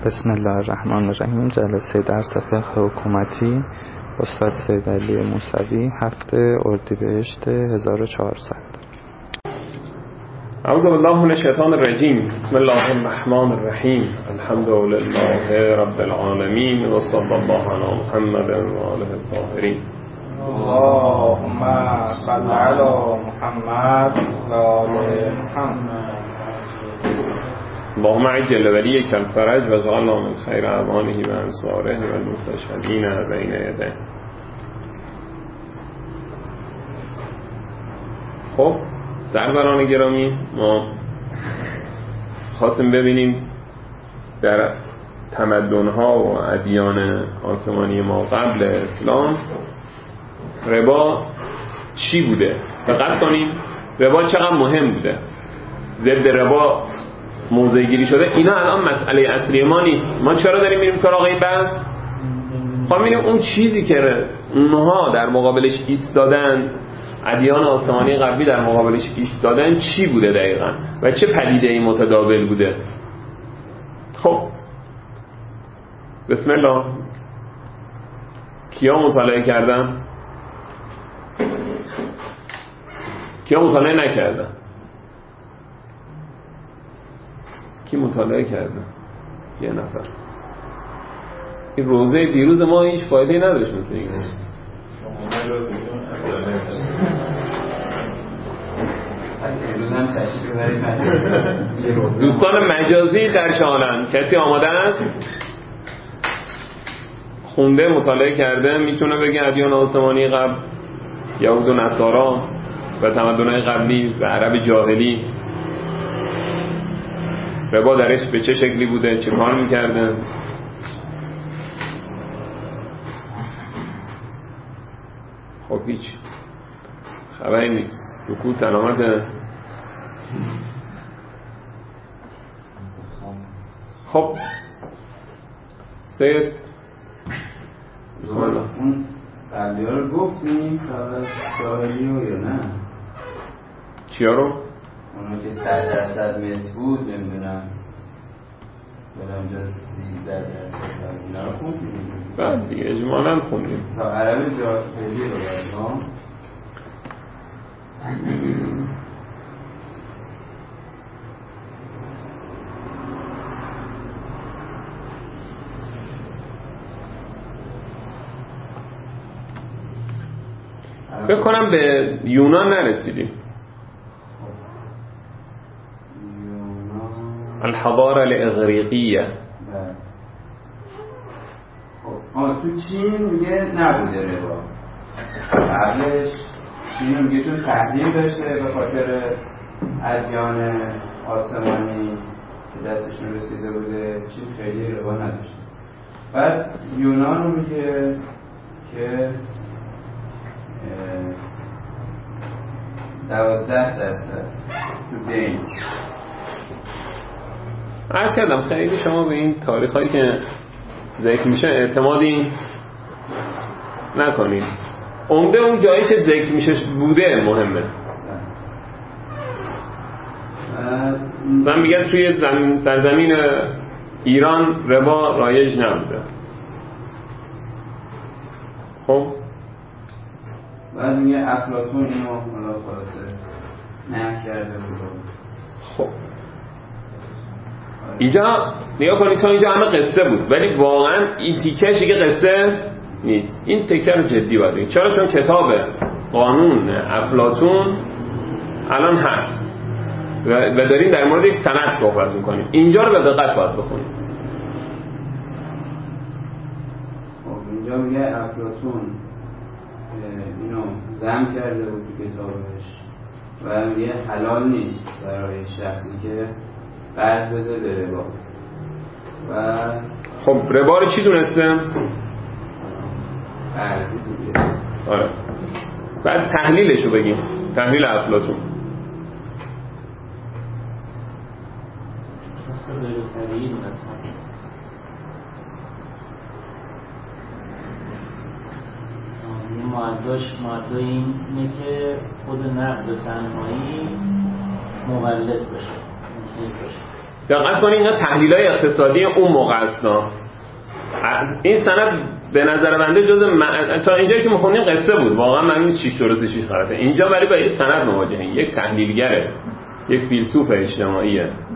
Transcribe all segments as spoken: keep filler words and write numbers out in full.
بسم الله الرحمن الرحیم. جلسه درس فقه حکومتی استاد سید علی موسوی، هفته اردیبهشت هزار و چهارصد. اعوذ بالله من الشیطان الرجیم. بسم الله الرحمن الرحیم. الحمد لله رب العالمین و صلی الله علی محمد و آله الطاهرین. اللهم صل علی محمد و آل محمد. اللهم عجل ولیک الفرج و اجعلنا من خیر اعوانه و انصاره و المستشهدین بین یدیه. خب سروران گرامی، ما خواستیم ببینیم در تمدن‌ها و ادیان آسمانی ما قبل اسلام ربا چی بوده. دقت کنیم ربا چقدر مهم بوده. ضد ربا موضع گیری شده. اینا الان مسئله اصلی ما نیست. ما چرا داریم میریم سراغ این بحث؟ خب می‌بینیم اون چیزی که اونها در مقابلش ایستادن، ادیان آسمانی غربی در مقابلش ایستادن، چی بوده دقیقاً و چه پدیده‌ای متداول بوده. خب بسم الله. کیا مطالعه کردن؟ کیا مطالعه نکردن؟ کی مطالعه کرده؟ یه نفر. این روزه دیروز ما هیچ فایده نداشت مثل این. دوستان مجازی در چالن کسی آماده است؟ خونده مطالعه کرده میتونه بگه ادیان آسمانی قبل، یهود و نصارا و تمدن‌های قبلی و عرب جاهلی ربا درش به چه شکلی بوده، چه کار میکرده؟ خب هیچ خبری نیست. سکوت علامت. خب سید بسم الله. اون قبلی ها رو گفتیم فقط جاهلی رو یا نه؟ چیا رو؟ اونو که صد درصد مصر بود نمیدونم برم جا سیزده درصد اینا رو خوندیم. بعد دیگه اجمالا خوندیم تا عرب جاهلی رو باید فکر کنم به یونان نرسیدیم. الحضاره الاغریقیه. آه تو چین میگه نبوده ربا. قبلش چین میگه چون تحریم داشته به خاطر ادیان آسمانی که دستشون رسیده بوده، چین خیلی ربا نداشته. بعد یونان رو میگه که دوازده درصد تو دین. عرض کردم خیلی شما به این تاریخ هایی که ذکر میشه اعتمادی نکنید. عمده اون جایی که ذکر میشه بوده مهمه. مثلا میگن توی زمین سرزمین ایران ربا رایج نبوده. خب بعد میگه افلاطون اینو حالا خلاصه نه کرده بود. خب اینجا نگاه کنید تا اینجا همه قصه بود، ولی واقعا این تیکه دیگه قصه نیست. این تیکه رو جدی باید بگید. چرا؟ چون کتاب قانون افلاطون الان هست و داریم در مورد یک سند صحبت میکنیم. اینجا رو به دقت باید بخونید. خب اینجا میگه افلاطون اینو ذم کرده بود تو کتابش و میگه حلال نیست برای شخصی که قرض بده به ربا. و خب ربا رو چی دونسته؟ قرضی دیگه. آره. بعد تحلیلش رو بگیم. تحلیل افلاطون. مثل بروترین مثلا این معداش معدا اینه که خود نقد تنهایی مولد باشه، مفید باشه. دقت کنید اینا تحلیل‌های اقتصادی اون موقع است. این سند به نظر بنده جز م... تا اینجایی که می‌خونیم قصه بود، واقعا معلومه چی درسته چی غلطه. اینجا ولی با این سند مواجهیم، یک تحلیلگره، یک فیلسوف اجتماعی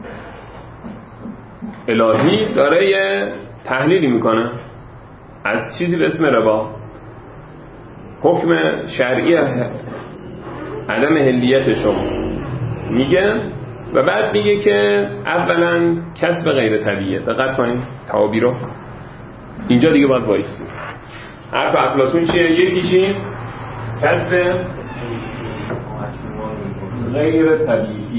الهی داره یه تحلیلی میکنه از چیزی به اسم ربا، حکم شرعی عدم حلیت شما میگه و بعد میگه که اولا کسب غیر طبیعیه. دقت کنید تعابیر رو اینجا دیگه باید وایسی. حرف افلاطون چیه؟ یکی چی؟ کسب غیر طبیعی.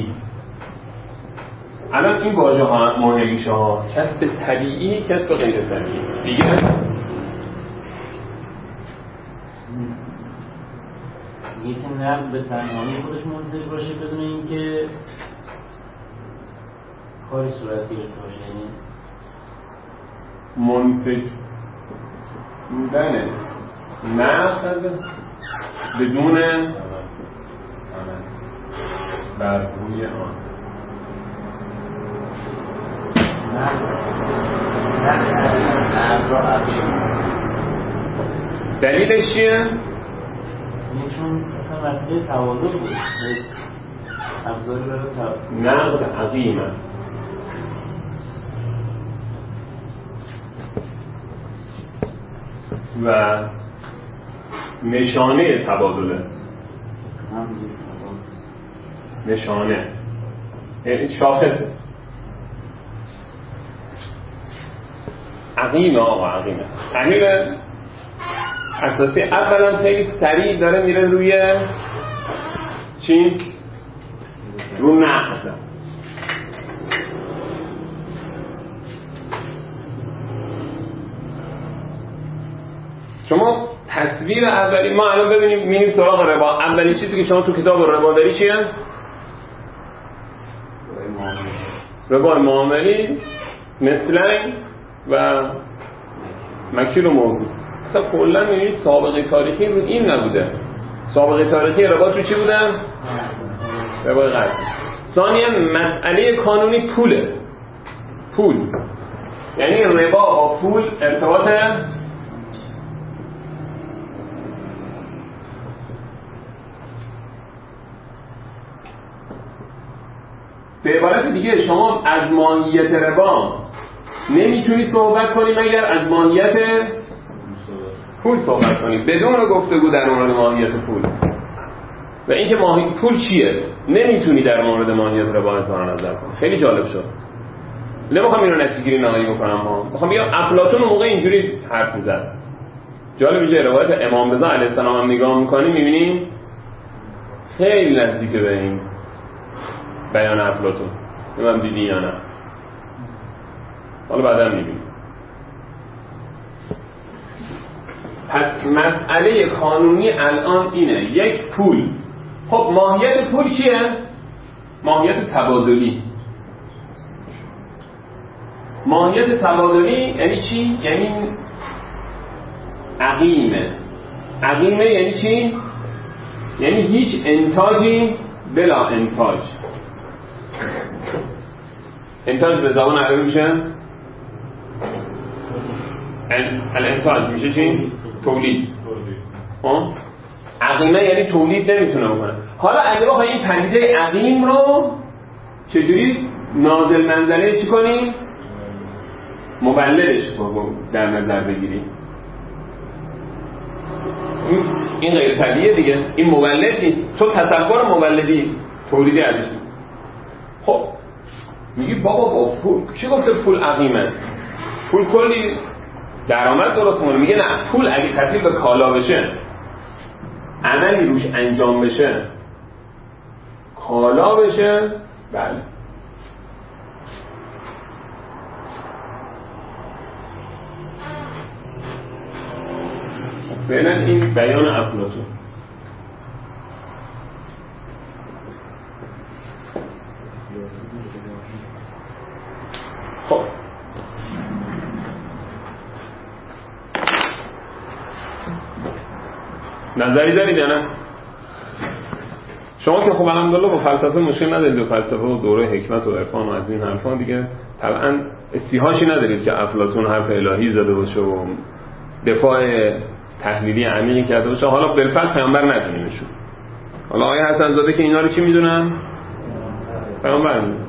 الان این واژه ها مهم میشه ها، کسب طبیعی، کسب غیر طبیعی. دیگه دیگه که نه به تنهایی خودش منتج باشه بدون اینکه کاری صورت گرفته باشه، یعنی منتج بودنه نه بدون بر روی آن. دلیلش چیه؟ چون اصلا مسئله توادر بود، ابزاری برای توادر نقد عقیم است. و نشانه تبادله، نشانه یعنی شاخصه. عقیمه آقا، عقیمه. تحلیل اساسی اولا خیلی سریع داره میره روی چی؟ رو نقد. شما تصویر اولی ما الان ببینیم میریم سراغ ربا. اولین چیزی که شما تو کتاب ربا داری چیه؟ ربا معاملی، مثلن و مکیل و موضوع. اصلا کلا میبینید سابقه تاریخی رو این نبوده. سابقه تاریخی ربا تو چی بودن؟ ربای قرض. ثانیاً مسئله کانونی پوله. پول یعنی ربا با پول ارتباط به عبارت دیگه شما از ماهیت ربا نمیتونی صحبت کنی مگر از ماهیت پول صحبت کنی، بدون گفتگو در مورد ماهیت پول. و اینکه ماهیت پول چیه نمیتونی در مورد ماهیت ربا اظهار نظر کنی. خیلی جالب شد. نمیخوام اینو نتیجه‌گیری نهایی بکنم، ها میخوام بگم افلاطون موقع اینجوری حرف میزد. جالب میشه روایت امام رضا علیه السلام هم نگاه میکنیم میبینیم خیلی نزدیک به این بیان افلاطون. نمیدونم دیدی یا نه، حالا بعدا میبینیم. پس مسئله قانونی الان اینه، یک پول. خب ماهیت پول چیه؟ ماهیت تبادلی. ماهیت تبادلی یعنی چی؟ یعنی عقیمه. عقیمه یعنی چی؟ یعنی هیچ انتاجی بلا انتاج. انتاج به زبان عربی میشه الانتاج، میشه چی؟ تولید. عقیمه یعنی تولید نمیتونه بکنه. حالا اگه بخوای این پدیده عقیم رو چجوری نازل منزله چی کنی؟ مولدش در نظر بگیری. این غیر طبیعیه دیگه، این مولد نیست. تو تصور مولدی تولیدی ازش. خب میگی بابا با پول کی گفته پول عقیمه؟ پول کلی درآمد درست مونه. میگه نه، پول اگه تبدیل به کالا بشه، عملی روش انجام بشه، کالا بشه، بله. فعلا این بیان افلاطون. خب نظری دارید یا نه؟ شما که خب الحمدلله با فلسفه مشکل ندارید، با فلسفه و دوره حکمت و عرفان و از این حرفا دیگه طبعا استیحاشی ندارید که افلاطون حرف الهی زده باشه و دفاع تحلیلی عمیقی کرده باشه. حالا بالفعل پیامبر ندونیمشون. حالا آقای حسن زاده که اینا رو چی میدونن؟ پیامبر میدونن.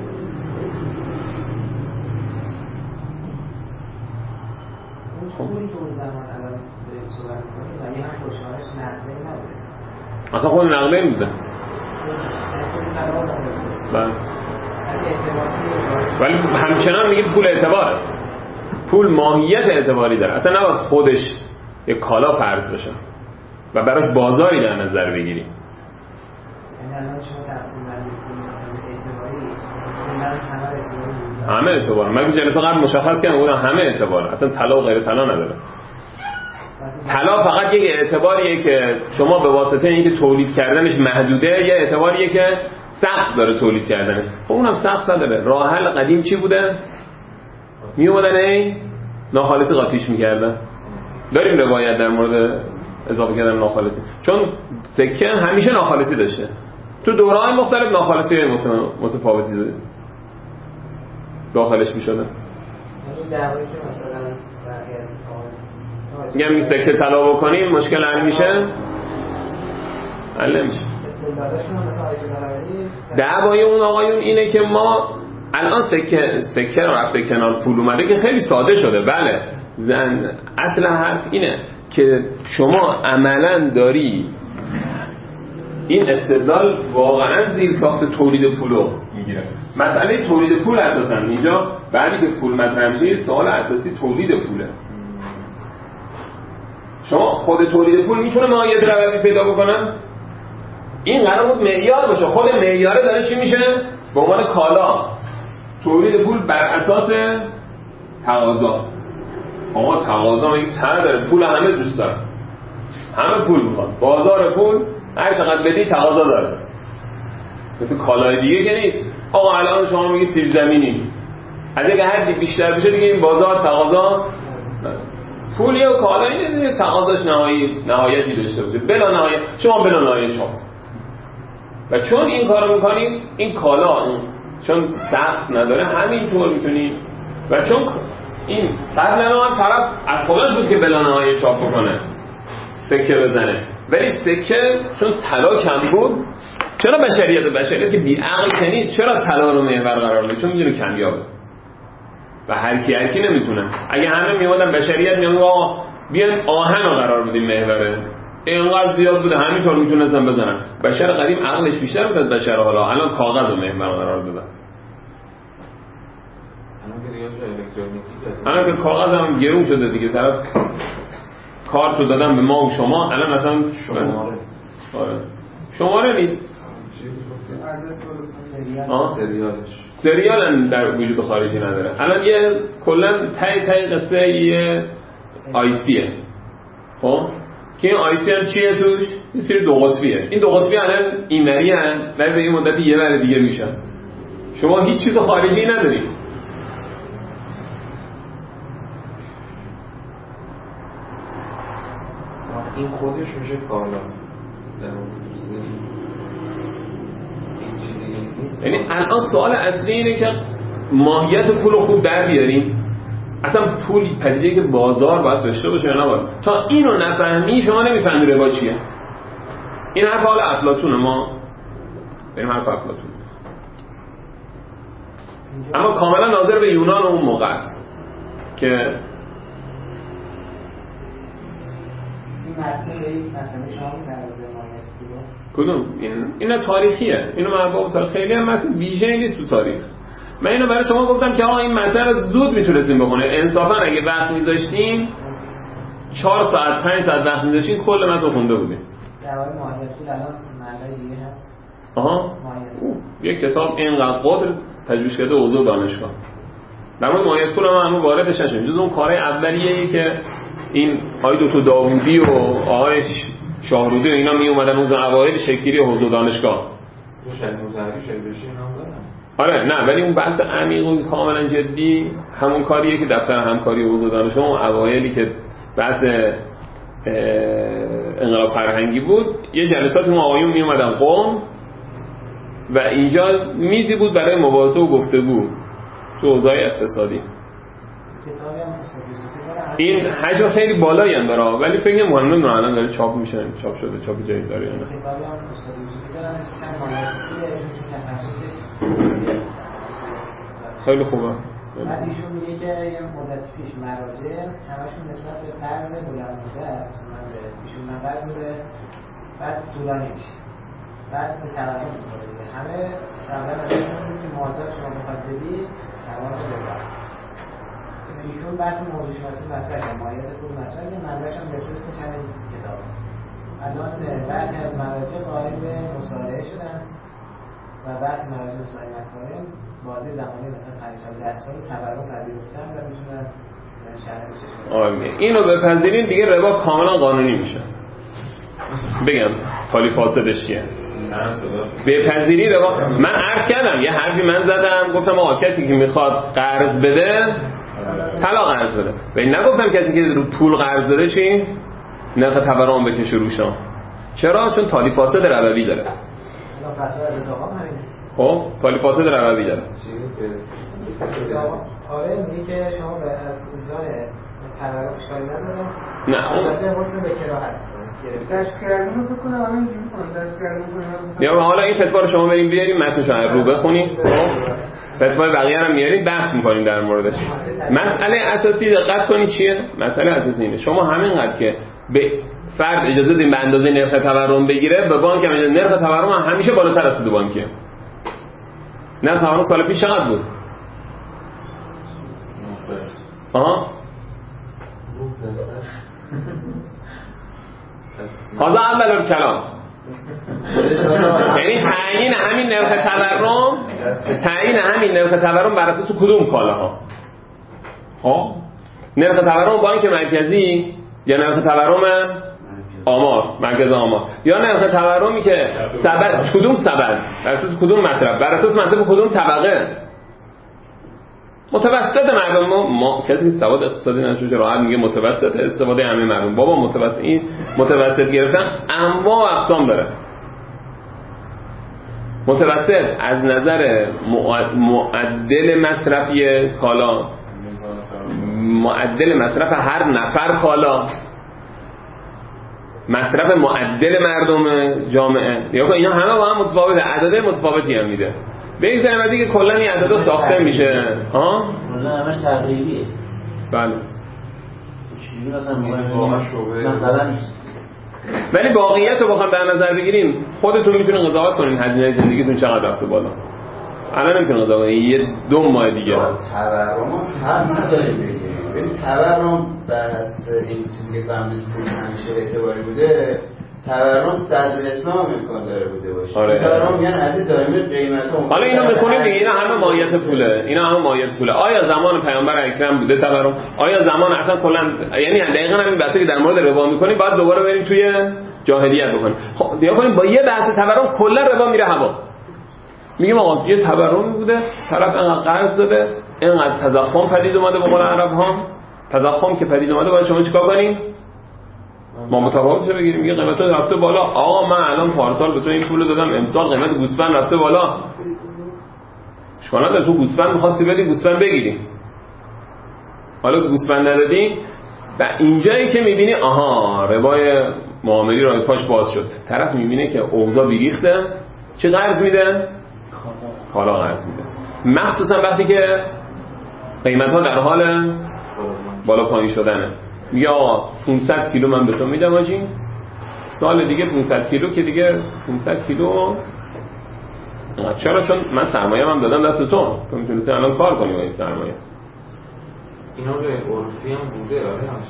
اصلا خود نقله میده بله، ولی همچنان میگه پول اعتباره، پول ماهیت اعتباری داره، اصلا نباید خودش یک کالا فرض بشه و براش بازاری در نظر بگیری. همه اعتبار، من که جلسه قبل مشخص کردم بودم همه اعتباره، اصلا طلا و غیر طلا نداره. طلا فقط یک اعتباریه که شما به واسطه اینکه تولید کردنش محدوده، یه اعتباریه که سخت داره تولید کردنش. خب اونم سخت نداره. راه حل قدیم چی بوده؟ می اومدن ای ناخالصی قاطیش میکردن. داریم روایت در مورد اضافه کردن ناخالصی، چون سکه همیشه ناخالصی داشته، تو دوره‌های مختلف ناخالصی متفاوتی داخلش میشده. این دعوایی که مثلا برای از میگم این سکه طلا بکنیم مشکل حل میشه؟ حل نمیشه. دعوای اون آقایون اینه که ما الان سکه سکه رو رفته کنار، پول اومده که خیلی ساده شده. بله زن اصل حرف اینه که شما عملا داری این استدلال واقعا زیر ساخت تولید پولو میگیره. مسئله تولید پول اساسا اینجا بعدی که پول مطرح میشه سوال اساسی تولید پوله. شما خود تولید پول میتونه ماهیت روابطی پیدا بکنه؟ این قرار بود معیار باشه. خود معیاره داره چی میشه؟ به عنوان کالا تولید پول بر اساس تقاضا. آقا تقاضا میگه ته داره، پول همه دوست دارن، همه پول میخوان، بازار پول هر چقدر بدی تقاضا داره، مثل کالای دیگه که نیست. آقا الان شما میگی سیب زمینی، از اگه حدی بیشتر بشه دیگه این بازار تقاضا پولی و کالایی دیگه تقاضاش نهایی نهایتی داشته باشه، بلا نهایت شما بلا نهایت چاپ. و چون این کارو میکنید این کالا اون چون سقف نداره همینطور میتونید. و چون این قبلا هم طرف از خودش بود که بلا نهایت چاپ بکنه سکه بزنه، ولی سکه چون طلا کم بود، چرا بشریت بشریت که بی عقل کنید چرا طلا رو محور قرار میده؟ چون میدونه کمیابه و هر کی هر کی نمیتونه. اگه همه میومدن بشریت میگن آقا بیان آهن رو قرار بدیم محوره، اینقدر زیاد بوده همینطور میتونستن بزنن. بشر قدیم عقلش بیشتر بود از بشر حالا، الان کاغذ رو محور قرار دادن. الان که کاغذ هم گرون شده دیگه، طرف کارت رو دادن به ما و شما، الان اصلا شماره آره شماره نیست، سریالش سریال در وجود خارجی نداره. الان یه کلا تای تای قصه یه آیسیه، خب که این آیسی هم چیه توش؟ این سری دو قطبیه. این دو قطبی الان اینوری هن ولی به این مدتی یه بر دیگه میشن. شما هیچ چیز خارجی ندارید. این خودش میشه کالا. یعنی الان سوال اصلی اینه که ماهیت پول رو خوب در بیاریم. اصلا پول پدیده‌ای که بازار باید داشته باشه یا نباید. تا اینو نفهمی شما نمیفهمی ربا چیه. این حرف حال افلاطونه، ما بریم حرف افلاطون. اما کاملا ناظر به یونان اون موقع است که این مسئله به این مسئله شما می‌پردازه ماهیت پول. کدوم؟ این اینا تاریخیه. اینو مربوط تاریخ خیلی هم متن ویژه‌ای نیست تو تاریخ. من اینو برای شما گفتم که آقا این متن رو زود میتونستیم بخونه. انصافا اگه وقت می‌ذاشتیم چهار ساعت پنج ساعت وقت می‌ذاشتیم کل متن خونده بودیم. در واقع ماهیت پول الان معنای دیگه هست. آها. یک کتاب اینقدر قدر پژوهش کرده حوزه دانشگاه. در مورد ماهیت پول هم همون واردش نشیم. جز اون کارهای اولیه‌ای که این آقای دکتر داوودی و آقای شاهرودی و اینا می اومدن اون اوایل شکلی حوزه دانشگاه. آره نه، ولی اون بحث عمیق و کاملا جدی همون کاریه که دفتر همکاری حوزه دانشگاه اون اوایلی که بحث انقلاب فرهنگی بود، یه جلسات ما آقایون می اومدن قم و اینجا میزی بود برای مباحثه و گفتگو تو اوضاع اقتصادی. این حجم خیلی بالایی هم داره ولی فکر نمی‌کنم نمیدونم الان داره چاپ میشه، چاپ شده، چاپ جایی داره یا نه. خیلی خوبه. بعد ایشون میگه که یه مدت پیش مراجع همشون نسبت به قرض بلند مدت مثلا به ایشون من قرض به بعد طولانی میشه بعد به تورم میخوره همه قبلا ازشون که مازاد شما بخواد بدی تمام ببر ایشون بحث موضوع شناسی مطرح که مایت پول مطرح که منبعش هم بفرستش همین کتاب است. الان بعضی از مراجع قائل به مصالحه شدن و بعد مراجع مصالحه نکنن بازی زمانی مثلا پنج سال ده سال تورم پذیرفتن و میتونن شرح بشه. آره اینو بپذیرین دیگه ربا کاملا قانونی میشه. بگم تالی فاسدش کیه؟ بپذیری ربا. من عرض کردم یه حرفی من زدم گفتم آقا کسی که میخواد قرض بده طلا قرض بده و این نگفتم کسی که رو پول قرض بده چی؟ نرخ تورم بکشه روشا. چرا؟ چون تالی فاسد ربوی داره. خب تالی فاسد ربوی داره. آره میگه که شما به ازای تورم اشکالی نداره. نه اون البته حکم به کرا هست. دست کردن رو بکنم الان اینجوری کنم دست کردن کنم. یا حالا این فتوا رو شما بریم بیاریم متنش رو بخونید. فتوای بقیه رو میاریم بحث میکنیم در موردش. مسئله اساسی دقت کنید چیه؟ مسئله اساسی اینه شما همینقدر که به فرد اجازه بدین به اندازه نرخ تورم بگیره به بانک هم نرخ تورم هم همیشه بالاتر از سود بانکیه. نرخ تورم سال پیش چقدر بود؟ آها حاضر اول کلام یعنی تعیین همین نرخ تورم تعیین همین نرخ تورم بر اساس کدوم کالاها؟ ها نرخ تورم بانک مرکزی یا نرخ تورم آمار مرکز آمار یا نرخ تورمی که سبد کدوم سبد بر اساس کدوم مطلب بر اساس مطلب کدوم طبقه متوسط مردم ما, ما کسی که سواد اقتصادی نداشته راحت میگه متوسط استفاده همه مردم بابا متوسط این متوسط گرفتن انواع و اقسام داره. متوسط از نظر معدل مصرفی کالا معدل مصرف هر نفر کالا مصرف معدل مردم جامعه یا اینا همه با هم متفاوته عدد متفاوتی هم میده. به این زمینه دیگه کلا این عددا ساخته میشه ها کلا همش تقریبیه. بله چیزی مثلا مثلا ولی واقعیت رو بخوام در نظر بگیریم خودتون میتونید قضاوت کنین هزینه زندگیتون چقدر رفته بالا. الان نمیتونید قضاوت کنین یه دو ماه دیگه تورم هم نداریم بگیریم. ببین تورم بر اساس این چیزی که فهمیدید پول همیشه اعتباری بوده تورم صدر اسلام امکان داره بوده باشه. آره. تورم یعنی از دائمی قیمتا. حالا اینو میخونیم دیگه اینا همه ماهیت پوله. اینا همه ماهیت پوله. آیا زمان پیامبر اکرم بوده تورم؟ آیا زمان اصلا کلا یعنی دقیقاً همین بحثی که در مورد ربا میکنیم بعد دوباره بریم توی جاهلیت بکنیم. خب دیگه کنیم با یه بحث تورم کلا ربا میره هوا. میگیم آقا یه تورمی بوده، طرف انقدر قرض داده، اینقدر تضخم پدید اومده به قول عرب ها. تضخم که پدید اومده باید شما چیکار کنین؟ ما متفاوتش بگیریم میگه قیمت رفته بالا. آقا من الان پارسال به تو این پول دادم امسال قیمت گوسفند رفته بالا. اشکال نداره تو گوسفند می‌خواستی بدی گوسفند بگیری. حالا گوسفند ندادی و اینجایی که می‌بینی آها ربای معاملی راه پاش باز شد. طرف می‌بینه که اوضاع بیریخته چه قرض میده؟ کالا قرض میده. مخصوصا وقتی که قیمت‌ها در حال بالا پایین شدنه. میگه آقا پانصد کیلو من به تو میدم آجی سال دیگه پانصد کیلو که دیگه پانصد کیلو چرا چون من سرمایه هم دادم دست تو تو میتونستی الان کار کنی با این سرمایه. اینا به عرفی هم بوده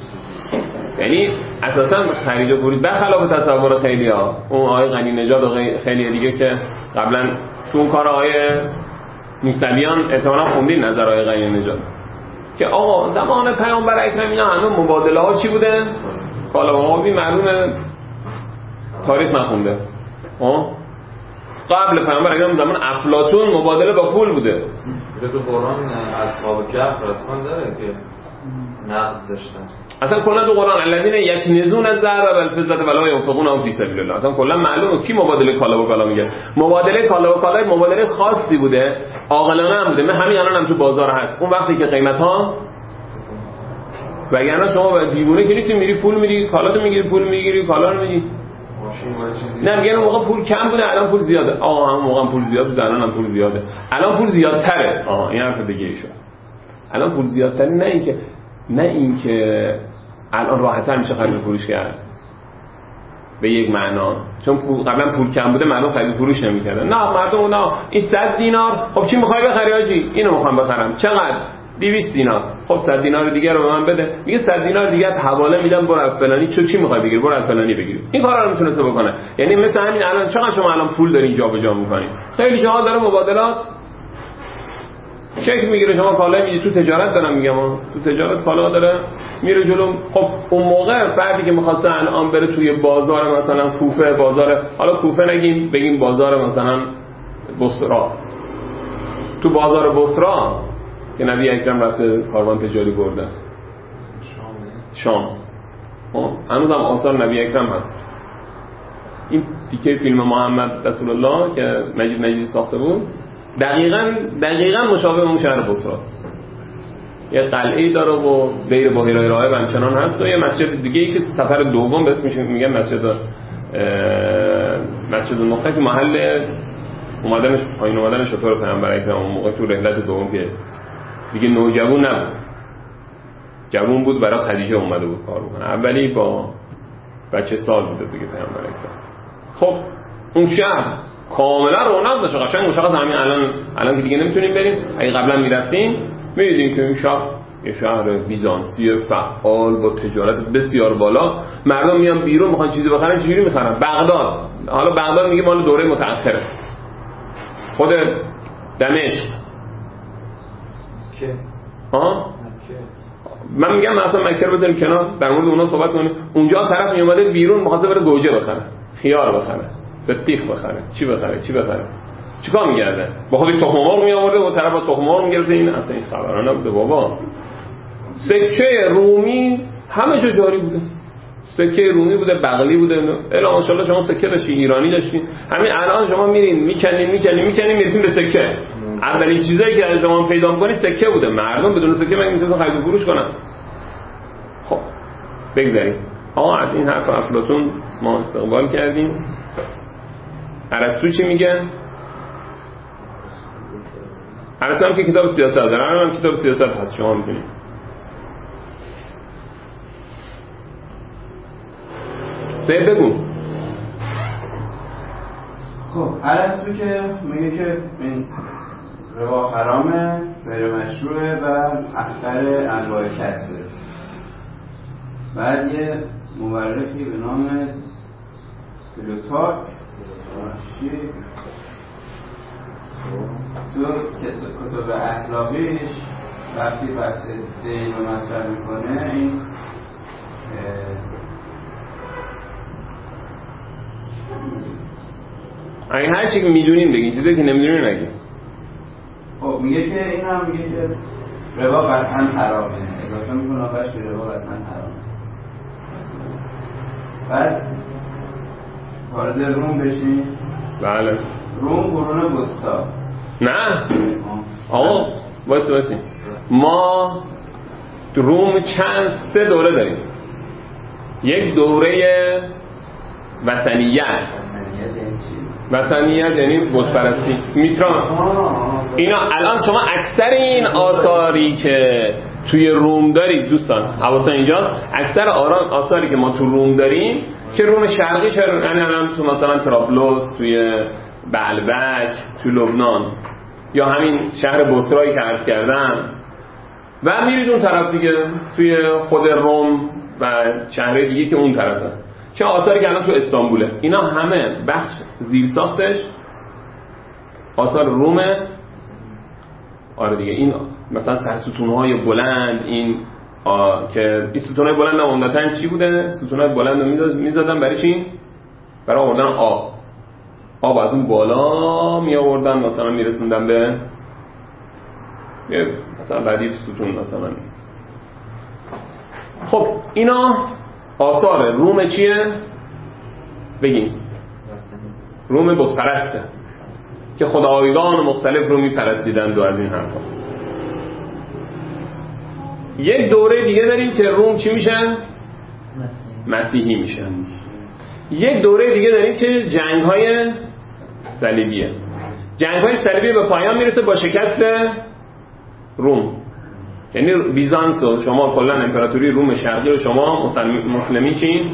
آره یعنی اساسا خرید و فروش بخلاف تصور خیلی ها اون آقای غنی نژاد و خیلی دیگه که قبلا تو اون کار آقای موسویان احتمالاً خوندین نظر آقای غنی نژاد که آقا زمان پیامبر اکرم اینا همه مبادله ها چی بوده؟ کالا و بی معلوم تاریخ نخونده. آه قبل پیامبر اکرم زمان افلاطون مبادله با پول بوده. تو قرآن اصحاب کهف رسما داره که نقد داشتن. اصلا کلا تو قرآن الذین یکنزون الذهب والفضة ولا ينفقونها فی سبیل الله، اصلا کلا معلومه کی مبادله کالا و کالا میگه. مبادله کالا و کالا مبادله خاصی بوده، عاقلانه هم بوده. من همین الانم هم تو بازار هست. اون وقتی که قیمت ها وگرنه شما دیوونه که نیستی میری پول میدی، کالاتو میگیری، پول میگیری، کالا رو میدی. نه میگن اون موقع پول کم بوده الان پول زیاده. آها اون موقع پول زیاد بود الان هم پول زیاده. الان پول زیادتره. آها این حرف دیگه ایشون. الان پول زیادتره، نه اینکه نه اینکه الان راحت‌تر میشه خرید و فروش کرد به یک معنا، چون قبلا پول کم بوده مردم خرید و فروش نمی‌کردن. نه مردم اونا این صد دینار، خب چی می‌خوای بخری حاجی؟ اینو می‌خوام بخرم. چقدر؟ دویست دینار. خب صد دینار دیگه رو به من بده. میگه صد دینار دیگه حواله میدم برو از فلانی. چه چی می‌خوای بگیری؟ برو از فلانی بگیر. این کارا رو میتونه بکنه. یعنی مثلا همین الان چقدر شما الان پول دارین جابجا می‌کنید؟ خیلی جاها داره مبادلات چک میگیره، شما کالا میدی. تو تجارت دارم میگم، تو تجارت کالا داره میره جلو. خب اون موقع فردی که میخواسته الان بره توی بازار مثلا کوفه، بازار حالا کوفه نگیم بگیم بازار مثلا بصرا، تو بازار بصرا که نبی اکرم رفته کاروان تجاری برده شام، خب هنوز هم آثار نبی اکرم هست. این تیکه فیلم محمد رسول الله که مجید مجیدی ساخته بود دقیقاً دقیقاً مشابه اون شهر بصراست. یه قلعه‌ای داره و دیر باهرای راهب همچنان هست و یه مسجد دیگه ای که سفر دوم به اسمش میگن مسجد مسجد النقطه که محل اومدنش پایین اومدن شطور پیامبر اکرم اون موقع تو رحلت دوم که دیگه نوجوان نبود، جوان بود، برای خدیجه اومده بود کار بکنه. اولی با بچه سال بوده دیگه پیامبر اکرم. خب اون شهر کاملا رونق داشت، قشنگ مشخص. همین الان الان که دیگه نمیتونیم بریم، اگه قبلا میرفتیم میدیدیم که این شهر یه شهر بیزانسی فعال با تجارت بسیار بالا. مردم میان بیرون میخوان چیزی بخرن، چجوری میخرن؟ بغداد. حالا بغداد میگه مال دوره متأخره. خود دمشق که ها من میگم مثلا مکه رو بذاریم کنار، در مورد اونا صحبت کنیم. اونجا طرف میومده بیرون میخواسته بره گوجه بخره، خیار بخره، بطیخ بخره، چی بخره چی بخره چیکار می‌کرده؟ با خودش تخم مرغ می‌آورده و طرف با تخم مرغ می‌گرفته. این اصلا این خبرا نبوده بابا. سکه رومی همه جا جاری بوده، سکه رومی بوده، بغلی بوده. الا ماشاءالله شما سکه داشتین، ایرانی داشتین. همین الان شما میرین میکنین میکنین میکنین میرسین به سکه. اولین چیزایی که از زمان پیدا می‌کنی سکه بوده. مردم بدون سکه مگه می‌تونن خرید و فروش کنن؟ خب بگذاریم. آقا از این حرف افلاطون ما استقبال کردیم. ارسطو چی میگه؟ ارسطو هم که کتاب سیاست داره، هم کتاب سیاست هست، شما می‌بینید. سه بگو. خب ارسطو که میگه که این ربا حرامه، غیر مشروعه و اخطر انواع کسبه. بعد یه مورخی به نام پلوتارک تو کتاب اخلاقیش وقتی بحث دین رو مطرح میکنه این این هر چی که میدونیم بگین، چیزی که نمیدونیم نگیم. خب میگه که این هم میگه که ربا قطعا حرامه، اضافه میکنه آخرش که ربا قطعا حرامه. بعد وارد روم بشین. بله. روم قرون وسطا. نه آقا واسه واسه ما تو روم چند سه دوره داریم. یک دوره وثنیت. وثنیت یعنی بت پرستی، میتران. اینا الان شما اکثر این آثاری که توی روم دارید دوستان، حواسا اینجاست، اکثر آثاری که ما تو روم داریم، چه روم شرقی چه روم، یعنی الان تو مثلا طرابلس، توی بلبک، توی لبنان، یا همین شهر بصرایی که عرض کردم، و میرید اون طرف دیگه توی خود روم و شهرهای دیگه که اون طرفه، چه آثاری که الان تو استانبوله. اینا همه بخش زیر ساختش آثار رومه. آره دیگه این مثلا سرستونهای بلند، این که این ستونهای بلند هم عمدتاً چی بوده؟ ستونهای بلند رو میزدن برای چی؟ برای آوردن آب. آب از اون بالا می آوردن مثلا میرسوندن به یه مثلا ردیف ستون مثلا. اینا آثار روم چیه؟ بگیم روم بتپرسته که خدایگان مختلف رو میپرستیدند و از این حرفا. یک دوره دیگه داریم که روم چی میشن؟ مسیحی میشن. یک دوره دیگه داریم که جنگ‌های صلیبیه. جنگ‌های صلیبی به پایان میرسه با شکست روم. یعنی بیزانس و شما کلا امپراتوری روم شرقی و شما مسلمین چین؟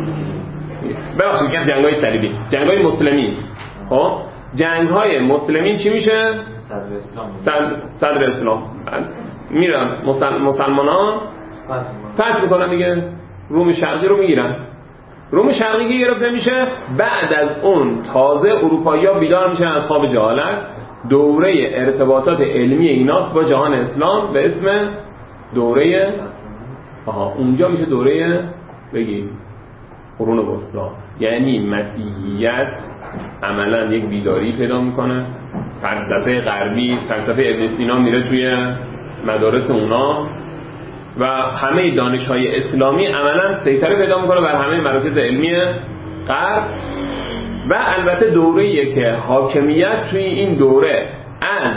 ببخشید میگم جنگ‌های صلیبی، جنگ‌های مسلمین. خب جنگ‌های مسلمین چی میشه؟ صدر اسلام. صدر, صدر اسلام. میرن مسل... مسلمانان فتح میکنن دیگه، روم شرقی رو میگیرن. روم شرقی که گرفته میشه، بعد از اون تازه اروپایی‌ها بیدار میشن از خواب جهالت. دوره ارتباطات علمی ایناست با جهان اسلام به اسم دوره آها اونجا میشه دوره بگیم قرون وسطا. یعنی مسیحیت عملا یک بیداری پیدا میکنه. فلسفه غربی، فلسفه ابن سینا میره توی مدارس اونا و همه دانش‌های اسلامی عملا سیطره پیدا میکنه بر همه مراکز علمی غرب. و البته دوره‌ایه که حاکمیت توی این دوره از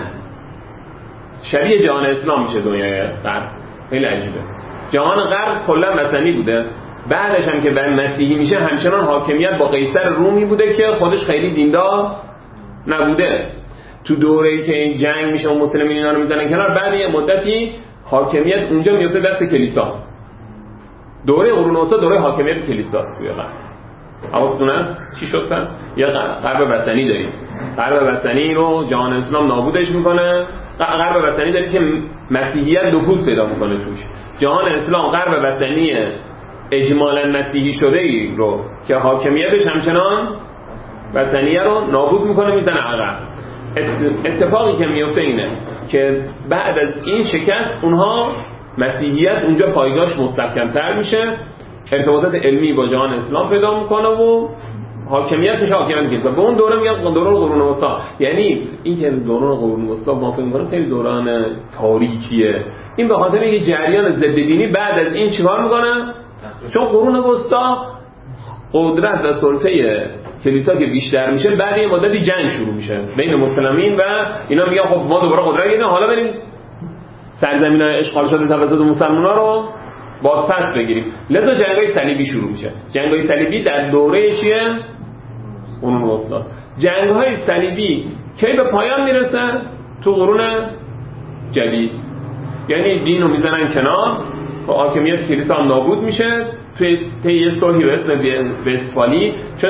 شبیه جهان اسلام میشه دنیای غرب. خیلی عجیبه. جهان غرب کلا وثنی بوده، بعدش هم که بر مسیحی میشه همچنان حاکمیت با قیصر رومی بوده که خودش خیلی دیندار نبوده. تو دوره‌ای که این جنگ میشه و مسلمین اینا رو میزنن کنار، بعد یه مدتی حاکمیت اونجا میفته دست کلیسا. دوره قرون وسطا دوره حاکمیت کلیساست توی غرب. حواستون هست چی شد پس؟ یه غرب وثنی داریم. غرب وثنی رو جهان اسلام نابودش میکنه. غرب وثنی داریم که مسیحیت نفوذ پیدا میکنه توش. جهان اسلام غرب وثنی اجمالاً مسیحی شده ای رو که حاکمیتش همچنان وثنیه رو نابود میکنه، میزنه عقب. اتفاقی که میفته اینه که بعد از این شکست اونها مسیحیت اونجا پایگاهش مستحکم‌تر میشه، ارتباطات علمی با جهان اسلام پیدا میکنه و حاکمیت میشه حاکمیت کلیسا. به اون دوره میگن دوران قرون وسطا. یعنی این که دوران قرون وسطا ما فکر می‌کنیم خیلی دوران تاریکیه، این به خاطر اینکه جریان ضد دینی بعد از این چیکار میکنه؟ چون قرون وسطا قدرت و سلطه کلیسا که بیشتر میشه، بعد این مدتی جنگ شروع میشه بین مسلمانین و اینا. میگن خب ما دوباره قدرت گرفتیم، حالا بریم سرزمین‌های اشغال شده توسط مسلمان‌ها رو باز پس بگیریم. لذا جنگ‌های صلیبی شروع میشه. جنگ‌های صلیبی در دوره چیه؟ قرون وسطا. جنگ‌های صلیبی کی به پایان میرسه؟ تو قرون جدید. یعنی دین رو میزنن کنار و حاکمیت کلیسا هم نابود میشه توی یه صلحی به اسم وستفالی. چون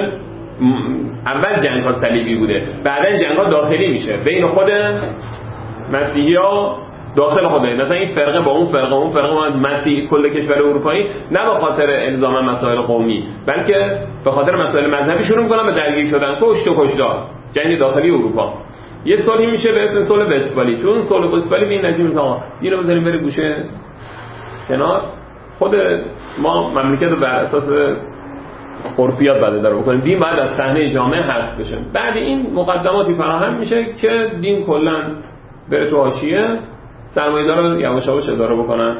اول جنگ‌ها صلیبی بوده، بعدن جنگ‌ها داخلی میشه بین خود مسیحی‌ها داخل خودش. مثلا این فرقه با اون فرقه، اون فرقه مسیحی کل کشور اروپایی نه به خاطر الزاما مسائل قومی، بلکه به خاطر مسائل مذهبی شروع می‌کنن به درگیر شدن، کشت و کشتار، جنگ داخلی اروپا. یه صلحی میشه به اسم صلح وستفالی. تو اون صلح وستفالی به این نتیجه میشه آقا اینو بذاریم بره گوشه کنار، خود ما مملکت رو بر اساس عرفیات بعد داره بکنیم، دین باید از صحنه جامعه حذف بشه. بعد این مقدماتی فراهم میشه که دین کلا بره تو حاشیه، سرمایه‌دارا یواش یواش اداره بکنن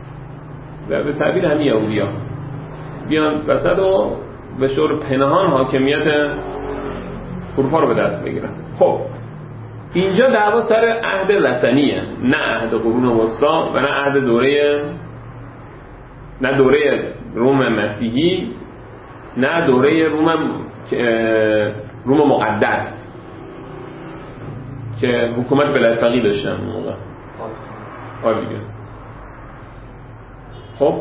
و به تعبیر همین یهودی‌ها بیان وسط و به شور پنهان حاکمیت اروپا رو به دست بگیرن. خب اینجا دعوا سر عهد وثنیه، نه عهد قرون وسطا و نه عهد دوره نه دوره روم مسیحی، نه دوره روم روم مقدس که حکومت بلدفقی داشتن اون موقع. آره دیگه. خب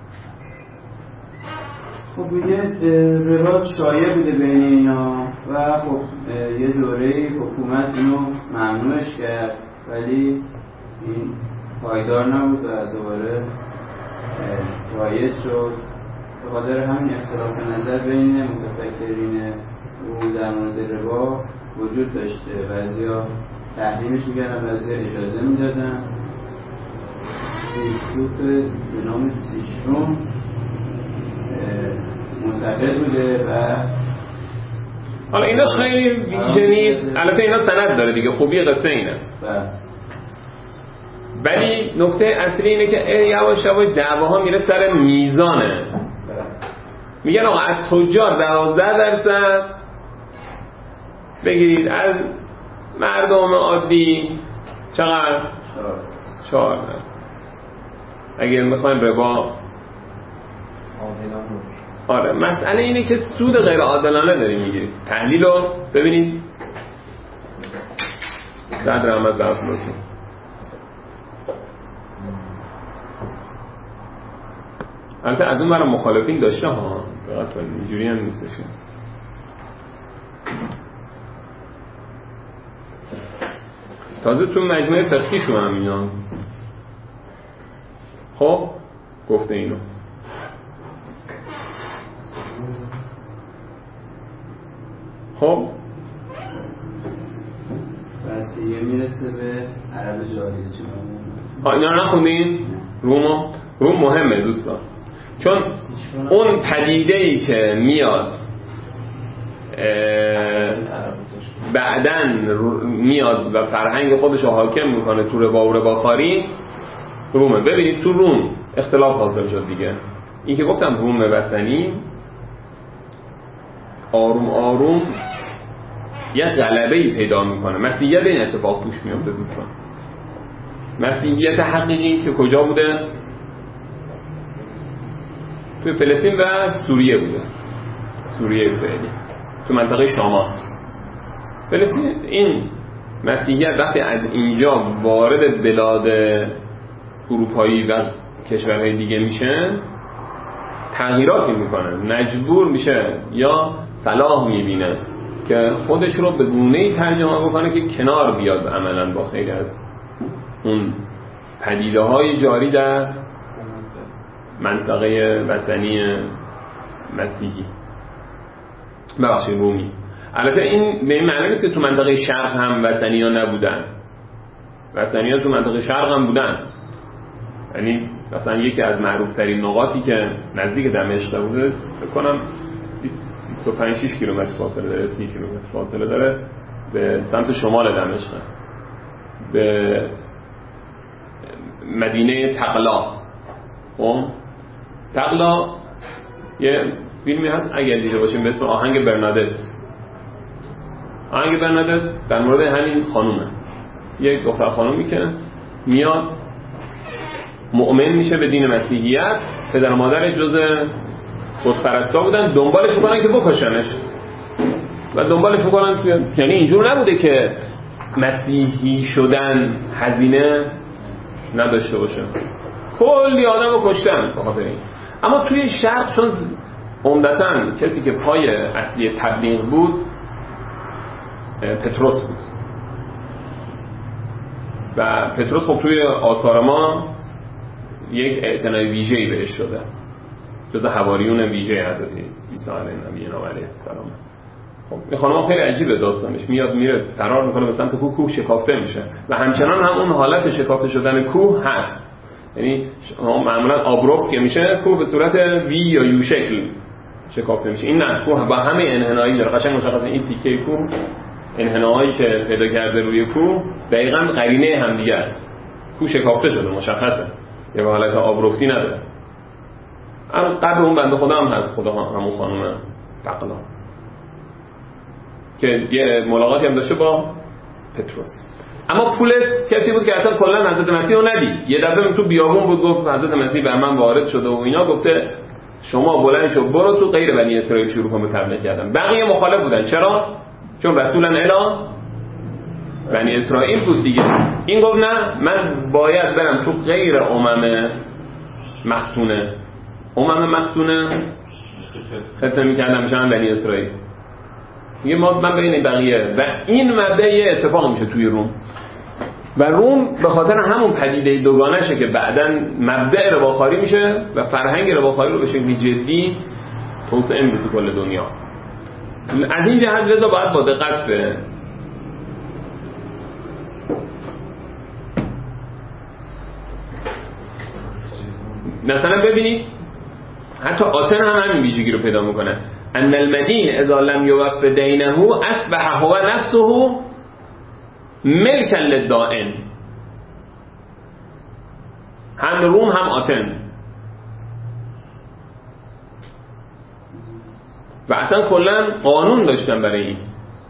خب یه روایت شایع بوده بین اینا و خب یه دوره حکومت اینو ممنوعش کرد، ولی این پایدار نبود و دوباره رایج شد. به خاطر همین اختلاف نظر بین متفکرین روم در مورد ربا وجود داشته. بعضیا تحریمش میکردن، بعضیا اجازه میدادن. فیلسوف به نام سیشروم منتقد بوده و حالا اینا خیلی ویژه نیست. البته اینا سند داره دیگه، خوبی قصه اینه. ولی نکته اصلی اینه که یواش یواش دعواها میره سر میزانه. میگن آقا از تجار دوازده درصد بگیرید، از مردم عادی چقدر؟ چهار درصد. اگر میخوایم ربا، آره مسئله اینه که سود غیر عادلانه داریم میگیرید. تحلیل رو ببینید. صدر احمد برفلوتون البته از اون برای مخالفین داشته ها، اینجوری هم نیستش. تازه تو مجموعه فقهی شو هم اینا خب گفته اینو. خب بس دیگه میرسه به عرب جاهلی. چون اینا رو نخوندین؟ رومو روم مهمه دوستان، چون اون پدیده‌ای که میاد بعدن میاد و فرهنگ خودش رو حاکم میکنه تو ربا و رباخواری، رومه. ببینید تو روم اختلاف حاصل شد دیگه. این که گفتم روم وثنی آروم آروم یه غلبه‌ای پیدا میکنه. مسیحیت این اتفاق توش میفته دوستان. مسیحیت حقیقی که کجا بوده؟ توی فلسطین و سوریه بوده. سوریه فعلی تو منطقه شاما. فلسطین این مسیحیت وقتی از اینجا وارد بلاد اروپایی و کشورهای دیگه میشه تغییراتی میکنه، مجبور میشه یا صلاح میبینه که خودش رو به گونه‌ای ترجمه بکنه که کنار بیاد عملاً با خیلی از اون پدیده های جاری در منطقه وثنی مسیحی ببخشید رومی. البته این به این معنی نیست که تو منطقه شرق هم وثنی ها نبودن. وثنی ها تو منطقه شرق هم بودن. یعنی مثلا یکی از معروف ترین نقاطی که نزدیک دمشق بوده فکر کنم بیست و پنج شش کیلومتر فاصله داره، سی کیلومتر فاصله داره به سمت شمال دمشق، به مدینه تقلا. خب تقلا یه فیلمی هست اگر دیده باشیم به اسم آهنگ برنادت. آهنگ برنادت در مورد همین خانومه، یک دختر خانومی که میاد مؤمن میشه به دین مسیحیت، پدر و مادرش جز بت‌پرستا بودن، دنبالش میکنن که بکشنش و دنبالش میکنن که یعنی اینجور نبوده که مسیحی شدن هزینه نداشته باشه، کلی آدم رو کشتن به خاطر این. اما توی شرق چون عمدتاً کسی که پای اصلی تبلیغ بود پتروس بود و پتروس خب توی آثار ما یک اعتنای ویژه‌ای بهش شده، جز حواریون ویژه حضرت عیسی علیه السلام. خب این خانم خیلی عجیبه داستانش، میاد میره فرار میکنه به سمت کوه، کوه شکافته میشه و همچنان هم اون حالت شکافته شدن کوه هست. یعنی معمولا آبرخت که میشه کوه به صورت وی یا یو شکل شکافته میشه، این نه، کوه با همه انحنایی داره. قشنگ مشخصه این تیکه کوه، انحناهایی که پیدا کرده روی کوه دقیقاً قرینه همدیگه است. کوه شکافته شده مشخصه، یه حالت آبرختی نداره. اما قبل اون بنده خدا هم هست، خدا همون خانم تقلا که یه ملاقاتی هم داشته با پتروس. اما پولس کسی بود که اصلا کلا حضرت مسیح رو ندید. یه دفعه تو بیابون بود گفت حضرت مسیح بر من وارد شده و اینا، گفته شما بلند شو برو تو غیر بنی اسرائیل شروع کن به تبلیغ کردن. بقیه مخالف بودن. چرا؟ چون رسولا الی بنی اسرائیل بود دیگه. این گفت نه، من باید برم تو غیر امم مختونه. امم مختونه ختم می‌کردم میشن بنی اسرائیل. میگه ما من بین بقیه و این مبدا یه اتفاق میشه توی روم و روم به خاطر همون پدیده دوگانشه که بعداً مبدا رباخواری میشه و فرهنگ رباخواری رو به شکلی جدی توسعه میده تو کل دنیا. از این جهت لذا باید با دقت به مثلا ببینید حتی آتن هم همین ویژگی رو پیدا میکنه. ان المدین اذا لم یوف دینه اصبح هو نفسه ملکا للدائن. هم روم هم آتن. و اصلا کلا قانون داشتن برای این.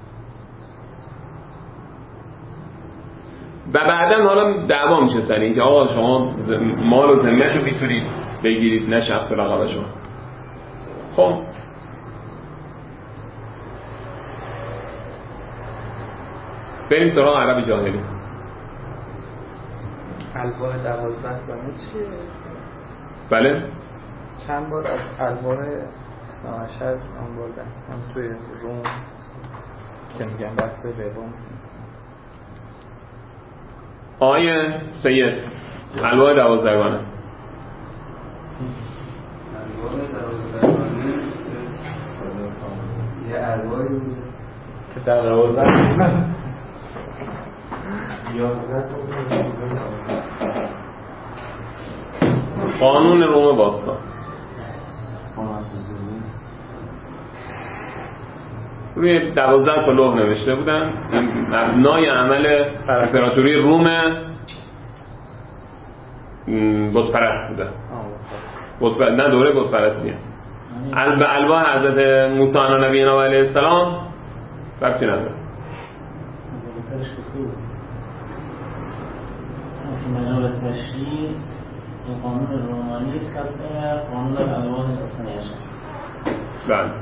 و بعدم حالا دعوا میشه سر این که آقا شما مال و زمینه‌شو میتونید بگیرید نه شخص رقبه شما. خب بریم سراغ عرب جاهلی. الواح دوازده دانه چیه؟ بله؟ چند بار از الواح اثنا عشر آن بردن هم توی روم که میگن بحث روم. آیه سید الواح دوازدگانه الواح دوازدگانه یه الواحی بوده که در دوازده قانون روم باستان روی دوازده تا لوح نوشته بودن. این مبنای عمل امپراتوری روم بت پرست بوده. بت نه دوره بت پرستیه. به الواح حضرت موسی نبی علیه السلام ربطی نداره. في مجال التشريع القانون الروماني سبق قانون الألواح الاثني عشر. بله.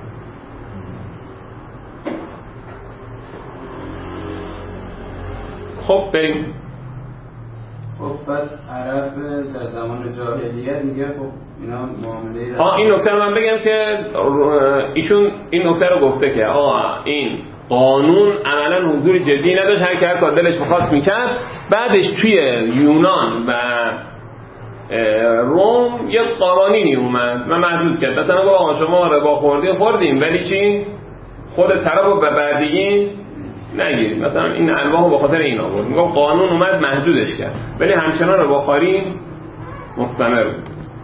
خب بریم. خب بعد عرب در زمان جاهلیت میگه خب اینا معامله آه این نکته رو من بگم که ایشون این نکته رو گفته که آه این قانون عملا حضور جدی نداشت، هر کی هر کار دلش می‌خواست میکرد. بعدش توی یونان و روم یه قوانینی اومد و محدود کرد. مثلا گفت آقا شما ربا خوردین خوردیم ولی چی خود طرف رو به بردگی نگیرید. مثلا این الواحو به خاطر این آورد. میگم قانون اومد محدودش کرد ولی همچنان رباخواری مستمر بود.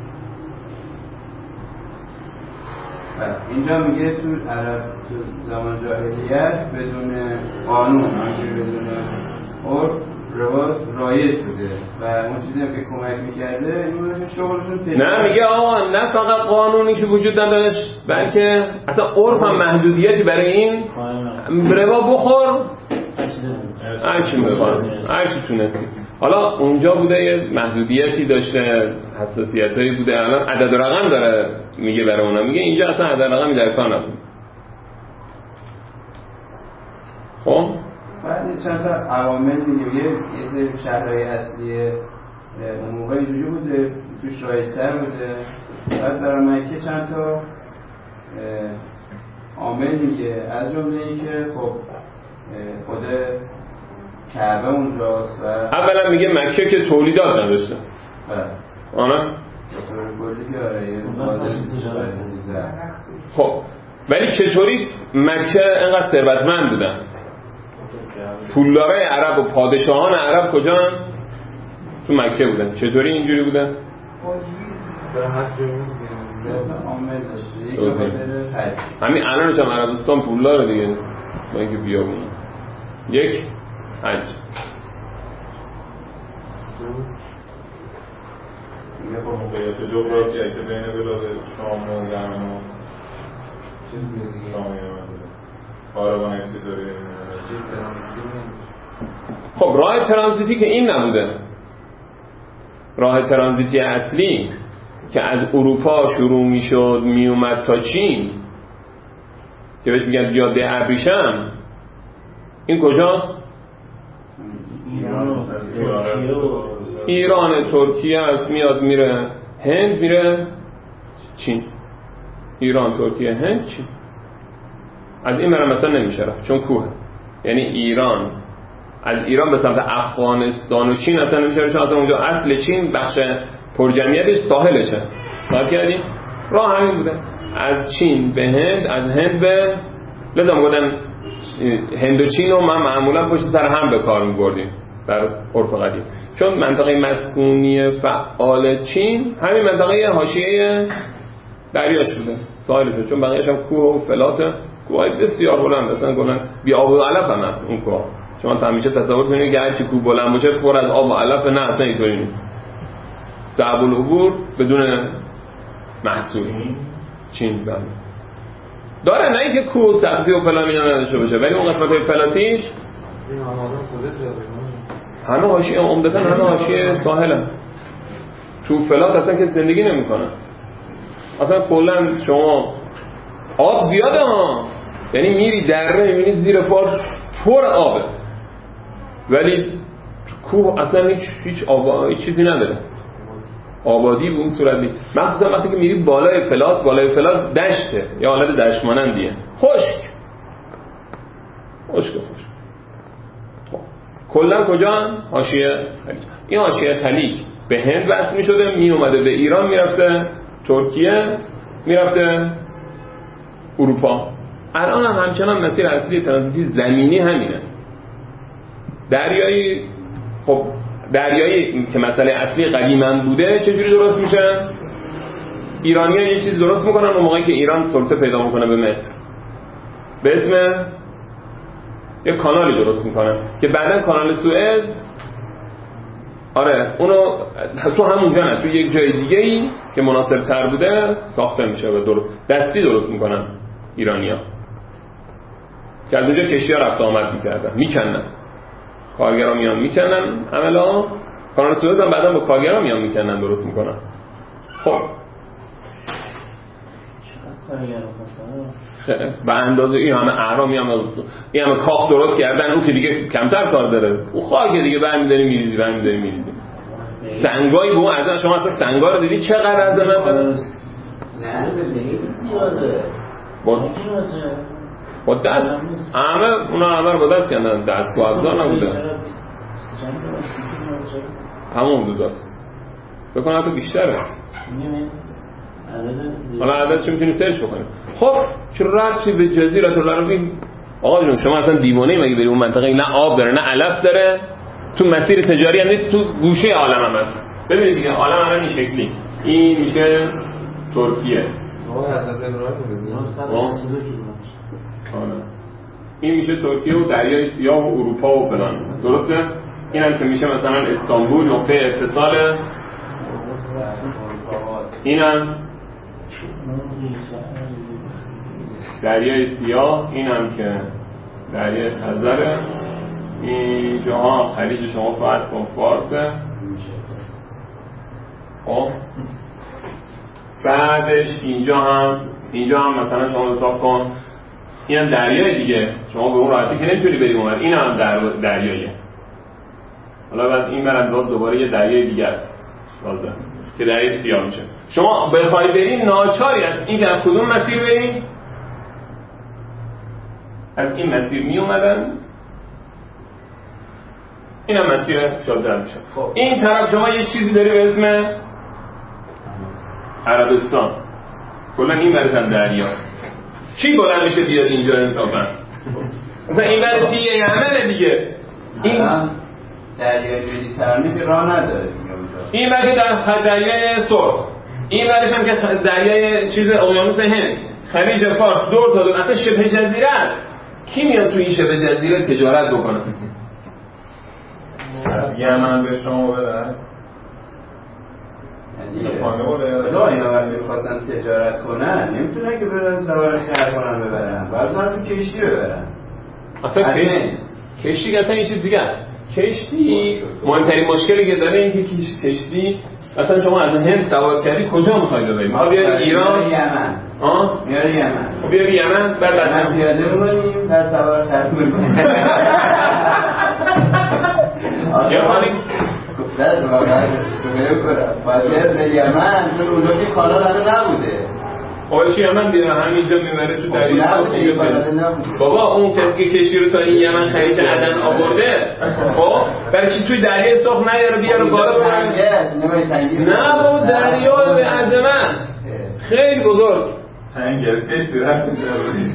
اینجا میگه تو عرب تو زمان جاهلیت بدون قانون همینجوری بدون عرف رواج رایج بوده و اون چیزی که کمک میکرده این شغلشون تجارت. نه میگه آقا نه فقط قانونی که وجود نداشت بلکه اصلا عرف هم محدودیتی برای این روا بخور هرچی میخواد هرچی تونستی. حالا اونجا بوده یه محدودیتی داشته، حساسیتایی بوده. الان عدد و رقم داره میگه برای اونا، میگه اینجا اصلا عدد و رقمی در کار نبود. خب بعد چند تا عوامل میگه یه سری شهرهای اصلی اون موقع اینجوری بوده توش رایج‌تر بوده. بعد برای مکه چند تا عامل میگه از جمله اینکه خب خود کعبه اونجاست و اولا میگه مکه که تولیدات نداشته. آنه خب ولی چطوری مکه انقدر ثروتمند بودن؟ پولدارای عرب و پادشاهان عرب کجا؟ تو مکه بودن. چطوری اینجوری بودن؟ همین الانش هم عربستان پولداره دیگه با اینکه بیابونه. یک حج میگه با موقعیت جغرافیایی که بین بلاد شام و یمن و چیز دیگه شام و یمن بوده کاروان چطوری. خب راه ترانزیتی که این نبوده. راه ترانزیتی اصلی که از اروپا شروع میشد میومد تا چین که بهش میگن جاده ابریشم، این کجاست؟ ایران، ترکیه است، میاد میره هند، میره چین. ایران، ترکیه، هند، چین. از این برم مثلا نمیشه رفت چون کوه. یعنی ایران از ایران به سمت افغانستان و چین اصلا نمیشه رفت چون اصلا اونجا اصل چین بخش پرجمعیتش ساحلشه. صحبت کردیم؟ راه همین بوده از چین به هند، از هند به لذا میگفتن هند و چین رو ما معمولا پشت سر هم به کار میبردیم در عرف قدیم، چون منطقه مسکونی فعال چین همین منطقه حاشیه دریاش بوده، ساحلشه، چون بقیه‌اش هم کوه و فلات، کوه‌های بسیار بلند، اصلا گفتن بی آب و علف هم هست اون کوه. شما همیشه تصور کنید که هرچی کوه بلند باشه پر از آب و علف، نه اصلا اینطوری نیست. صعب العبور بدون محصول. چین بله داره، نه اینکه کوه سبزی و فلان اینا نداشته باشه، ولی اون قسمت فلاتیش همه حاشیه، عمدتاً همه حاشیه ساحلن. تو فلات اصلا که زندگی نمیکنن، اصلا کلا شما آب زیاده ها، یعنی میری دره میبینی زیر پا پر آبه، ولی کوه اصلا هیچ هیچ آب هیچ چیزی نداره، آبادی به اون صورت نیست. مخصوصا وقتی که میری بالای فلات، بالای فلات دشته یا حالت دشت مانندیه، خشک خشک خشک. کلا کجا؟ حاشیه خلیج. این حاشیه خلیج به هند وصل میشده، می اومده به ایران، میرفته ترکیه، میرفته اروپا. الان هم همچنان مسیر اصلی ترانزیتی زمینی همینه. دریایی، خب دریایی که مسئله اصلی قدیما بوده چجوری درست میشه؟ ایرانی‌ها یه چیز درست میکنن اون موقعی که ایران سلطه پیدا میکنه به مصر، به اسم یه کانالی درست میکنن که بعدن کانال سوئز، آره اونو تو همونجا نه، تو یک جای دیگه ای که مناسب تر بوده ساخته میشه و درست دستی درست میکنن ایرانی‌ها، که از اونجا کشتی‌ها رفت آمد میکردن، میکنن کارگرها میان میکنن، عملا کانال سوئز هم بعدا با کارگرها میان میکنن درست میکنن. خب به اندازه این همه اهرامی هم این همه کاخ درست کردن، اون که دیگه کمتر کار داره، اون خاک دیگه برمی‌داری میریزی برمی‌داری میریزی. سنگای به اون عظمت، شما اصلا سنگا رو دیدی چقدر عظمت داره؟ نه با با دست همه اونا همه رو با دست کردن، دست با ابزار نبوده، همون حدود است بکنم حتی بیشتره. حالا عددش میتونی سرچ بکنیم. خب چرا ربطی به جزیره العرب؟ آقا جون شما اصلا دیوانه‌ای مگه بری اون منطقه؟ نه آب داره نه علف داره، تو مسیر تجاری هم نیست، تو گوشه عالم هم هست. ببینید دیگه عالم هم این شکلی، این میشه ترکیه، این میشه ترکیه و دریای سیاه و اروپا و فلان، درسته؟ این هم که میشه مثلا استانبول نقطه اتصال، این هم دریای سیاه، این هم که دریای خزره، این جاها خلیج شما فرض کن فارسه. خب بعدش اینجا هم اینجا هم مثلا شما حساب کن این هم دریای دیگه، شما به اون راحتی که نمیتونی بریم اونور، این هم در... دریاییه. حالا بعد این برد دوباره یه دریای دیگه است لازم که دریای سیاه میشه. شما بخوای بریم ناچاری است این که از کدوم مسیر بریم؟ از این مسیر می اومدن، این هم مسیر شاده میشه. این طرف شما یه چیزی داری به اسم عربستان، کلا این برزن دریا، چی بلند میشه بیاد اینجا انصافا؟ مثلا این برد تیه یمنه دیگه، این دریای مدیترانه که راه نداره دیگه اونجا، این برد در دریای سرخ، این برش هم که دریای چیز اقیانوس هند، خلیج فارس، دور تا دور، اصلا شبه جزیره است. کی میاد تو این شبه جزیره تجارت بکنه؟ یمن به شما بدن خدا اینا وقتی بخواستن تجارت کنن نمیتونن که برن سوار خر کنن ببرن، باید برن تو کشتی ببرن. اصلا کشتی کشتی اصلا این چیز دیگه است. کشتی مهمترین مشکلی که داره این که کشتی اصلا شما از هند سوار کردی کجا میخوای ببری؟ میخوای بیاری ایران؟ یمن. آه؟ میاری یمن. خب بیاری یمن بعد بعد پیاده می‌کنیم بعد سوار خر می‌کنیم. یا خالی گفتن واقعا سوگه کنم باید به یمن، چون اونجا که کانال همه نبوده. آقای یمن بیاره همینجا میبره تو دریای بابا اون کسی که کشتی رو تا این یمن خلیج عدن آورده، خب برای چی توی دریای سرخ نیاره بیاره بالا ببره؟ نه بابا دریا به عظمت خیلی بزرگ تنگه کشتی رفت اینجا بودی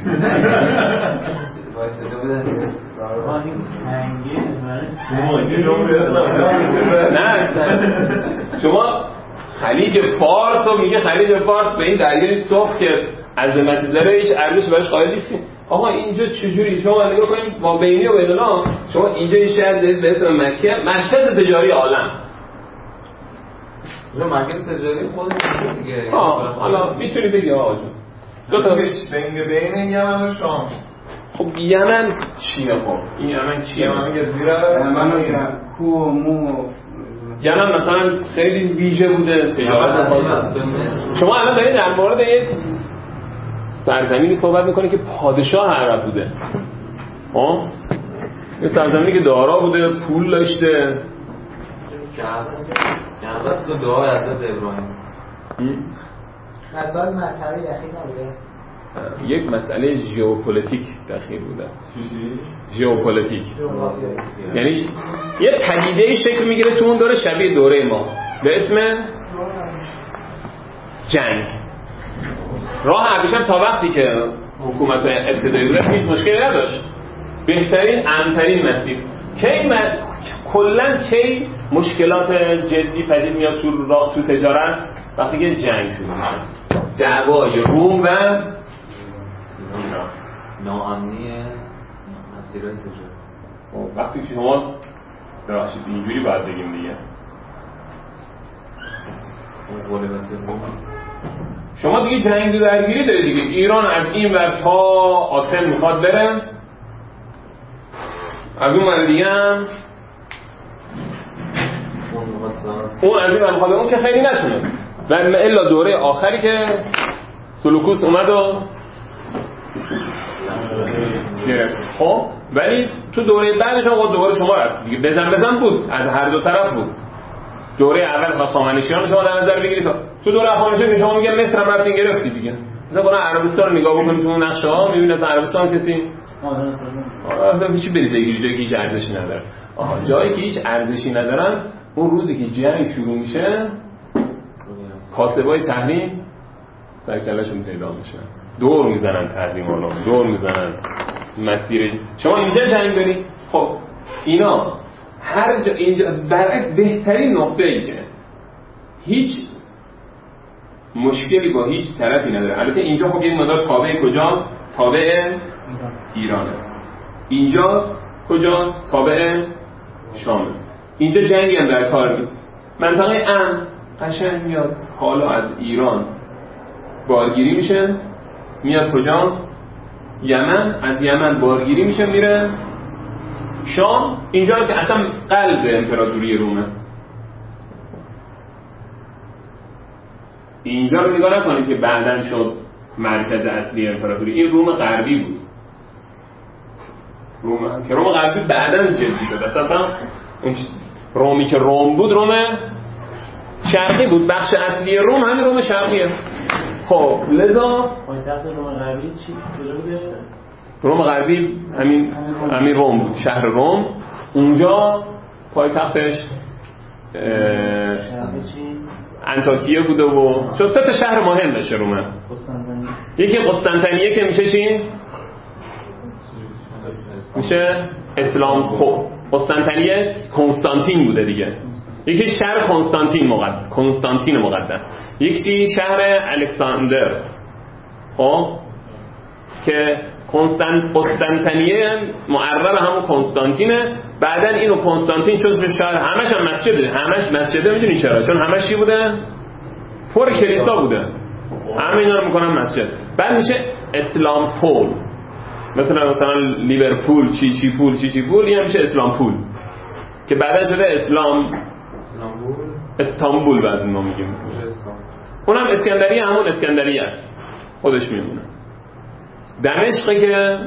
نه شما خلیج فارس رو میگه خلیج فارس به این دریای سرخ که عظمتی داره هیچ ارزش براش قائل نیستین. آقا اینجا چجوری شما نگاه کنید با بینی و بین‌الملل، شما اینجا یه شهر دارید به اسم مکه، مرکز تجاری عالم، رو مرکز تجاری خودمون دیگه. آه حالا میتونی بگی آقا جون دو تا بین بین یمن و شام. خب یمن چیه؟ خب این یمن چیه؟ یمن جزیره است. یمن کو و مو. یمن مثلا خیلی ویژه بوده تجارت خاصه. شما الان دارید در مورد یک سرزمینی صحبت میکنه که پادشاه عرب بوده. ها؟ یه سرزمینی که دارا بوده، پول داشته. کعبه است و دعای حضرت ابراهیم. مسائل مذهبی دخیل نبوده؟ یک مسئله ژئوپلیتیک دخیل بوده. ژئوپلیتیک یعنی یه پدیده شکل میگیره تو اون دوره شبیه دوره ما به اسم جنگ. راه ابریشم تا وقتی که حکومت ابتدایی بود هیچ مشکلی نداشت، بهترین امن‌ترین مسیر. کی من کلا کی مشکلات جدی پدید میاد تو راه تو تجارت؟ وقتی که جنگ شروع میشه، دعوای روم و ناامنی مسیرهای تجاری. وقتی که شما ببخشید اینجوری باید بگیم دیگه، شما دیگه جنگ و درگیری دارید دیگه. ایران از این ور تا آتن میخواد بره، از اون ور دیگه هم اون از این ور میخواد، اون که خیلی نتونه و الا دوره آخری که سلوکوس اومد و خب ولی تو دوره بعدش آقا دوباره شما رفت دیگه، بزن بزن بود از هر دو طرف بود. دوره اول هخامنشیان شما در نظر بگیرید، تو دوره هخامنشیان شما میگن مصر هم رفتین گرفتی دیگه. مثلا قرآن عربستان رو نگاه بکنید تو نقشه ها میبینید از عربستان کسی آره هیچ برید بگیرید جایی که هیچ ارزشی نداره. آها جایی که هیچ ارزشی ندارن اون روزی که جنگ شروع میشه کاسبای تحریم سرکله‌شون پیدا میشه، دور میزنن تحریم‌ها، دور میزنن مسیر. شما اینجا جنگ دارید، خب اینا هر جا اینجا برعکس بهترین نقطه ای که هیچ مشکلی با هیچ طرفی نداره. البته اینجا خب یک مقدار تابع کجاست؟ تابع ایرانه. اینجا کجاست؟ تابع شامه. اینجا جنگی هم در کار نیست. منطقه امن قشنگ میاد حالا از ایران بارگیری میشه میاد کجا؟ یمن. از یمن بارگیری میشه میره شام. اینجا که اصلا قلب امپراتوری رومه. اینجا رو نگاه نکنید که بعدن شد مرکز اصلی امپراتوری. این روم غربی بود، روم که روم غربی بعدن جدی شد. اصلا رومی که روم بود روم شرقی بود، بخش اصلی روم همین روم شرقیه. خب لذا پایتخت روم غربی چی کجا بوده؟ روم غربی همین همین روم بود، شهر روم. اونجا پایتختش انطاکیه بوده و چون سه تا شهر مهم داشته روم. یکی قسطنطنیه که میشه چی؟ میشه اسلام. خب قسطنطنیه کنستانتین بوده دیگه. یکی شهر کنستانتین مقدس، کنستانتین مقدس. یکی شهر الکساندر خب که کنستانت قسطنطنیه معرب همون کنستانتینه. بعدن اینو کنستانتین شد شهر همش هم مسجده، همش مسجده. میدونی چرا؟ چون همش چی بوده؟ پر کلیسا بوده، همه اینا رو میکنن مسجد. بعد میشه اسلام پول. مثلا مثلا لیورپول چی چی پول چی چی پول، این میشه اسلام پول که بعدن شده اسلام استانبول. بعد ما میگیم اونم اسکندریه، همون اسکندریه است خودش میمونه. دمشق که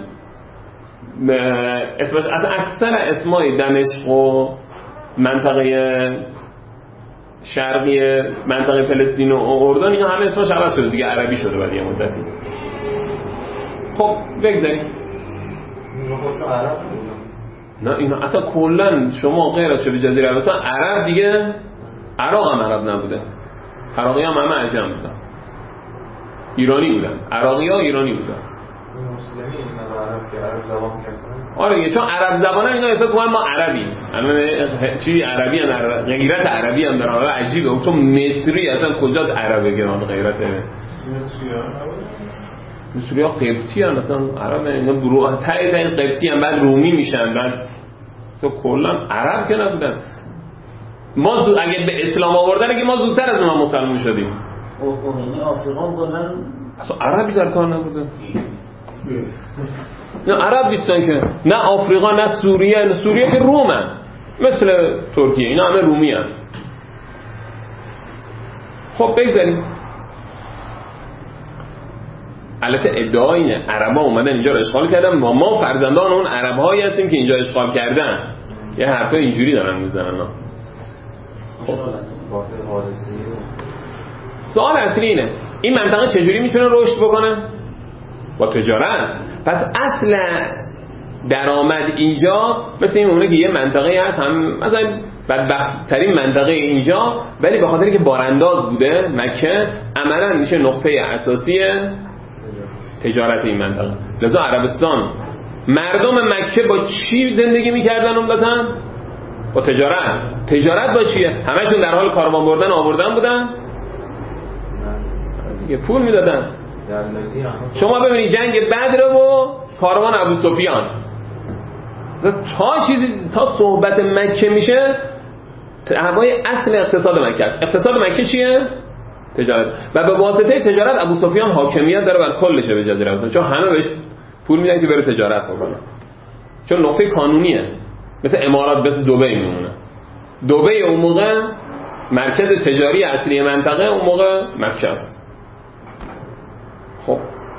اسمش از اکثر اسمای دمشق و منطقه شرقی منطقه فلسطین و اردن اینا همه اسمش عوض شده دیگه، عربی شده بعد یه مدتی. خب بگذاریم نه اینا اصلا کلا شما غیر از شبه جزیره عرب اصلا عرب دیگه عراق هم عرب نبوده، عراقی هم همه عجم بودن، ایرانی بودن. عراقی ها ایرانی بودن. مسلمی اینا عرب که عرب زبان کردن. آره چون عرب زبان هم اینا احساس کنن ما عربیم. الان چی عربی هم غیرت عربی هم دارن. عجیبه تو مصری اصلا کجاست عربه گران غیرت مصری ها قبطی هم مثلا عرب اینا گروه تایید این قبطی هم بعد رومی میشن بعد تو کلا عرب که نبودن. ما زود اگه به اسلام آوردن که ما زودتر از اونها مسلمان شدیم. اوه یعنی آفریقا کلا اصلا عربی در کار نبوده. نه عرب نیستن که، نه آفریقا نه سوریه، نه سوریه که رومن مثل ترکیه، اینا همه رومی هن. خب بگذاریم. البته ادعا اینه عربا اومدن اینجا رو اشغال کردن، ما ما فرزندان اون عرب‌هایی هستیم که اینجا اشغال کردن. یه حرفا اینجوری دارن میزنن. خب سوال اصلی اینه این منطقه چجوری میتونه رشد بکنه؟ با تجارت. پس اصل درآمد اینجا مثل این مونه که یه منطقه هست هم مثلا بدبخت ترین منطقه اینجا، ولی به خاطر که بارانداز بوده مکه عملا میشه نقطه اساسی تجارت این منطقه. لذا عربستان مردم مکه با چی زندگی میکردن عمدتاً؟ با تجارت. تجارت با چیه؟ همشون در حال کاروان بردن آوردن بودن دیگه، پول میدادن. شما ببینید جنگ بدر و کاروان ابو سفیان، تا چیزی تا صحبت مکه میشه هوای اصل اقتصاد مکه است. اقتصاد مکه چیه؟ تجارت. و به واسطه تجارت ابو سفیان حاکمیت داره بر کل شبه جزیره اصلا، چون همه بهش پول میدن که بره تجارت بکنه، چون نقطه قانونیه. مثل امارات، مثل دبی میمونه. دبی اون موقع مرکز تجاری اصلی منطقه اون موقع مکه است. خب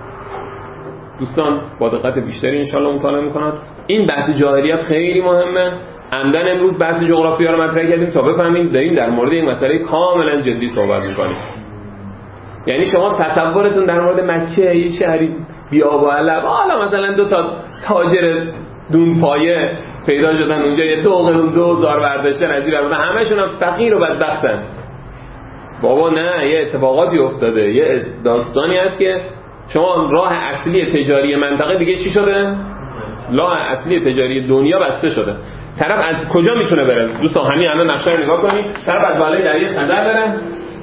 دوستان با دقت بیشتری انشالله مطالعه میکنند. این بحث جاهلیت خیلی مهمه. عمدن امروز بحث جغرافیا رو مطرح کردیم تا بفهمیم داریم در مورد این مسئله کاملا جدی صحبت میکنیم. یعنی شما تصورتون در مورد مکه یه شهری بی‌آب و علف، حالا مثلا دو تا تاجر دون پایه پیدا شدن اونجا یه دو قرون دو هزار برداشتن از این و همشون هم فقیر و بدبختن. بابا نه، یه اتفاقاتی افتاده، یه داستانی هست که شما راه اصلی تجاری منطقه دیگه چی شده؟ راه اصلی تجاری دنیا بسته شده. طرف از کجا میتونه بره؟ دوستان همین الان نقشه رو نگاه کنید. طرف از بالای دریای خزر بره،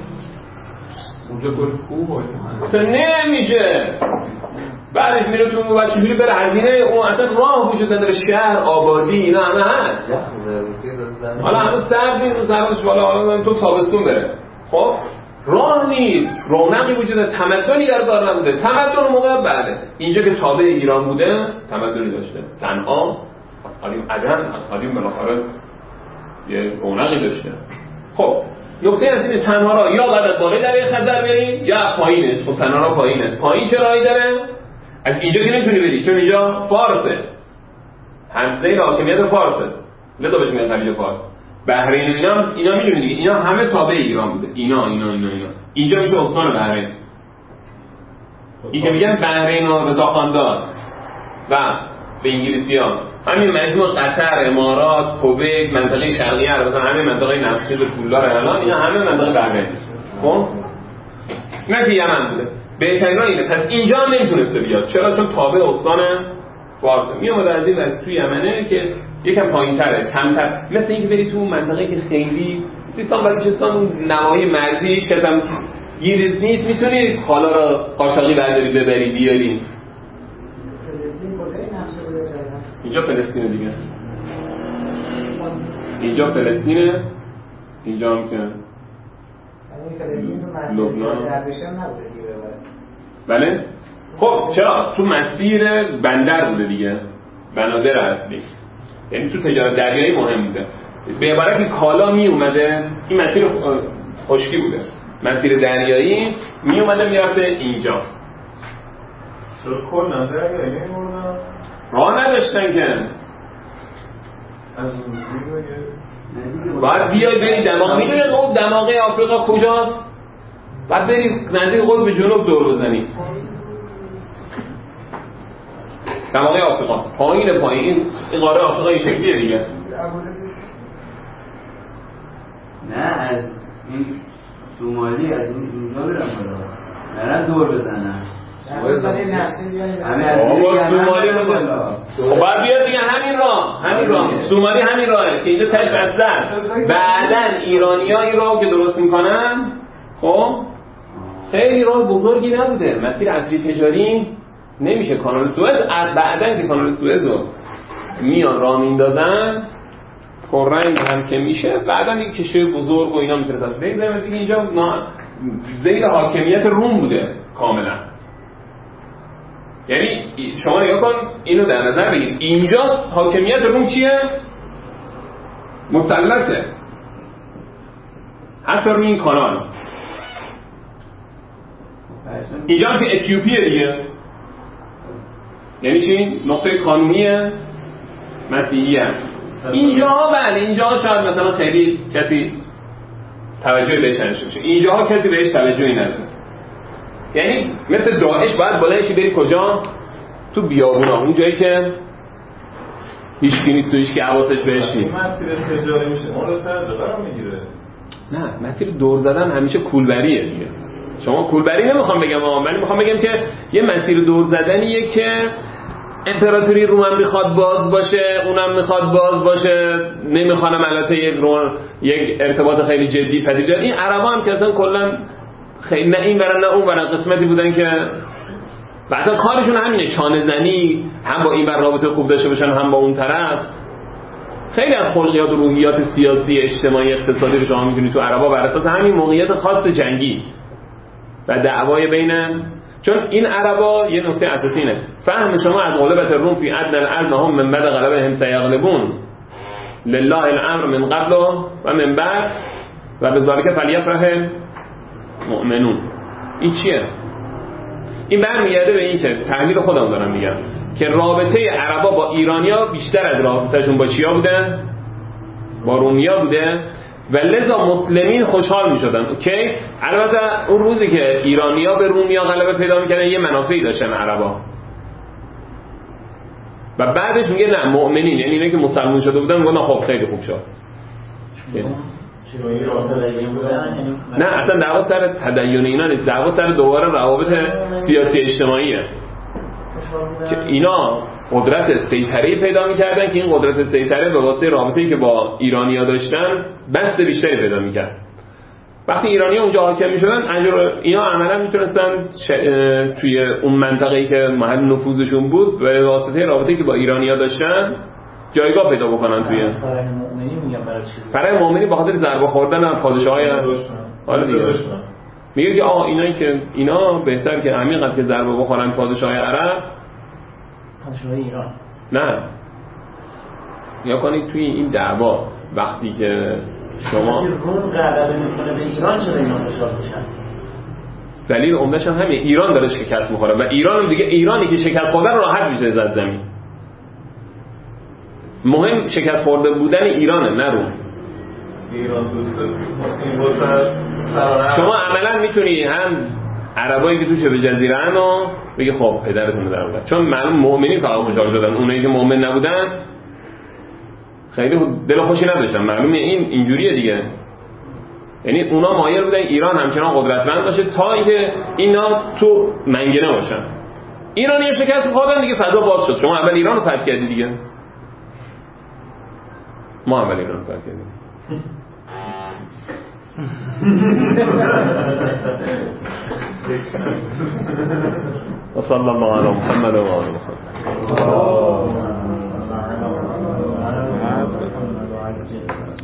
اونجا گل کوه و نمیشه. بعدش میره تو اون چجوری بره؟ هزینه اون اصلا راه وجود نداره، شهر آبادی اینا همه هست. حالا همه سرد نیست، سرش بالا، حالا تو تابستون بره. خب راه نیست، رونقی وجود نداره، تمدنی در کار نبوده. تمدن اون موقع بعده اینجا که تابع ایران بوده تمدنی داشته. صنعا از قدیم عدن، از قدیم بالاخره یه رونقی داشته. خب نقطه از این تنها را یا بعد از بالای دریای خزر بریم یا پایینش. خب تنها را پایینه. پایین چه راهی داره؟ از اینجا که نمیتونی بری چون اینجا فارسه، همزه حاکمیت فارسه، لذا بهش میگن خلیج فارس. بحرین اینا اینا میدونید دیگه، اینا همه تابع ایران بوده. اینا اینا اینا اینا اینجا میشه استان بحرین. این که میگن بحرین و رضاخاندار و به انگلیسی‌ها همین مجموع قطر، امارات، کویت، منطقه شرقی عرب، مثلا همین منطقه نفتی و پولدار الان اینا همه منطقه بحرین. خب نه که یمن بوده. بهترین راه اینه. پس اینجا هم نمیتونسته بیاد. چرا؟ چون تابع استان فارس. میومده از این وقت توی یمنه که یکم پایین‌تره، کمتر. مثل اینکه بری تو منطقه که خیلی سیستان بلوچستان نواحی مرزیش که اصلا گیرید نیست، میتونی حالا را قاچاقی برداری ببری بیاری. فلسطین کجای نقشه بوده کردن؟ اینجا فلسطینه دیگه. اینجا فلسطینه، اینجا هم که این فلسطین تو مسیر لبنان درویشان نبوده دیگه ببره. بله؟ خب چرا؟ تو مسیر بندر بوده دیگه، بنادر اصلی. یعنی تو تجارت دریایی مهم بوده. به عبارتی کالا می اومده، این مسیر خشکی بوده، مسیر دریایی می اومده میرفته اینجا. چرا کل دریایی نمی‌بردن؟ راه نداشتن که از روزی بگه باید بیای بری دماغ. میدونی اون دماغه آفریقا کجاست؟ باید بری نزدیک قطب جنوب دور بزنی. دماغه آفریقا پایین پایین این قاره آفریقا این شکلیه دیگه. نه از این سومالی از این اینجا برم بالا نرن دور بزنن. بابا سومالی بزن. خب باید بیاد دیگه همین راه، همین راه سومالی همین راهه که اینجا تش بستن. بعدن ایرانی ها این راه که درست میکنن. خب خیلی راه بزرگی نبوده، مسیر اصلی تجاری نمیشه. کانال سوئز بعدن که کانال سوئز رو میان راه میندازن، پررنگ هم که میشه بعدا دیگه کشور بزرگ و اینا میترسن بگذاریم از دیگه اینجا زیر حاکمیت روم بوده کاملا. یعنی شما نگاه کن اینو در نظر بگید اینجا حاکمیت روم چیه؟ مسلطه حتی روی این کانال. اینجا هم که اتیوپیه دیگه، یعنی چی؟ نقطه قانونی مسیحی هم اینجاها. بله اینجاها شاید مثلا خیلی کسی توجه بهش نشه بشه، اینجاها کسی بهش توجهی نداره. یعنی مثل داعش باید بلندشی بری کجا؟ تو بیابونا، اون جایی که هیچکی نیست و هیچکی حواسش بهش نیست. مسیر تجاری میشه اون رو طرز قرار میگیره. نه مسیر دور زدن همیشه کولبریه دیگه. شما کولبری نمیخوام بگم آقا، ولی میخوام بگم که یه مسیر دور زدنیه که امپراتوری روم هم میخواد باز باشه، اونم میخواد باز باشه، نمیخوانم البته یک رو یک ارتباط خیلی جدی پدید بیاد. این عربا هم که اصلا کلا خیلی نه این برن نه اون برن قسمتی بودن که بعضا کارشون همینه، چانه زنی، هم با این بر رابطه خوب داشته باشن هم با اون طرف. خیلی از خلقیات و روحیات سیاسی اجتماعی اقتصادی رو شما میتونید تو عربا بر اساس همین موقعیت خاص جنگی و دعوای بین، چون این عربا یه نکته اساسی اینه فهم شما از غلبت روم فی ادنى الارض هم من بعد غلبهم سیغلبون لله الامر من قبل و من بعد و بذالک فلیفرح مؤمنون. این چیه؟ این برمیگرده به این که تحلیل خودم دارم میگم که رابطه عربا با ایرانیا بیشتر از رابطهشون با چیا بوده؟ با رومیا بوده و لذا مسلمین خوشحال میشدن. اوکی، البته اون روزی که ایرانیا به رومیا غلبه پیدا میکردن یه منافعی داشتن عربا و بعدش میگه نه مؤمنین، یعنی اینا که مسلمان شده بودن میگن خب خیلی خوب شد. نه اصلا دعوا سر تدین اینا نیست، دعوا سر دوباره روابط سیاسی اجتماعیه که اینا قدرت سیطره پیدا می‌کردن که این قدرت سیطره به واسطه رابطه‌ای که با ایرانی‌ها داشتن بست بیشتری پیدا می‌کرد. وقتی ایرانی‌ها اونجا حاکم می‌شدن اینا عملاً می‌تونستن ش... توی اون منطقه‌ای که محل نفوذشون بود به واسطه رابطه‌ای که با ایرانی‌ها داشتن جایگاه پیدا بکنن توی فرای مؤمنی میگم برای چی؟ فرای مؤمنی به خاطر ضربه خوردن از پادشاه‌های حالا دیگه میگه که آقا اینایی که اینا بهتر که عمیقاً که ضربه بخورن پادشاه‌های عرب پادشاه ایران. نه یا کنید توی این دعوا وقتی که شما روم غلبه میکنه به ایران چرا اینا خوشحال میشن؟ دلیل عمده‌ش هم همین، ایران داره شکست میخوره و ایران دیگه ایرانی که شکست خورده راحت میشه زد زمین. مهم شکست خورده بودن ایرانه نه روم. ایران دوسته شما عملا میتونی هم عربایی که تو شبه جزیره ان و بگی خب پدرتون رو در آورد، چون معلوم مؤمنین فقط خوشحال شدن، اونایی که مؤمن نبودن خیلی دل خوشی نداشتن. معلومه این اینجوریه دیگه، یعنی اونا مایل بودن ایران همچنان قدرتمند باشه تا اینکه اینا تو منگنه باشن. ایرانی شکست خوردن دیگه فضا باز شد. شما اول ایران رو فتح کردی دیگه، ما اول ایران رو فتح کردیم. و صلی الله علی محمد و آله محمد.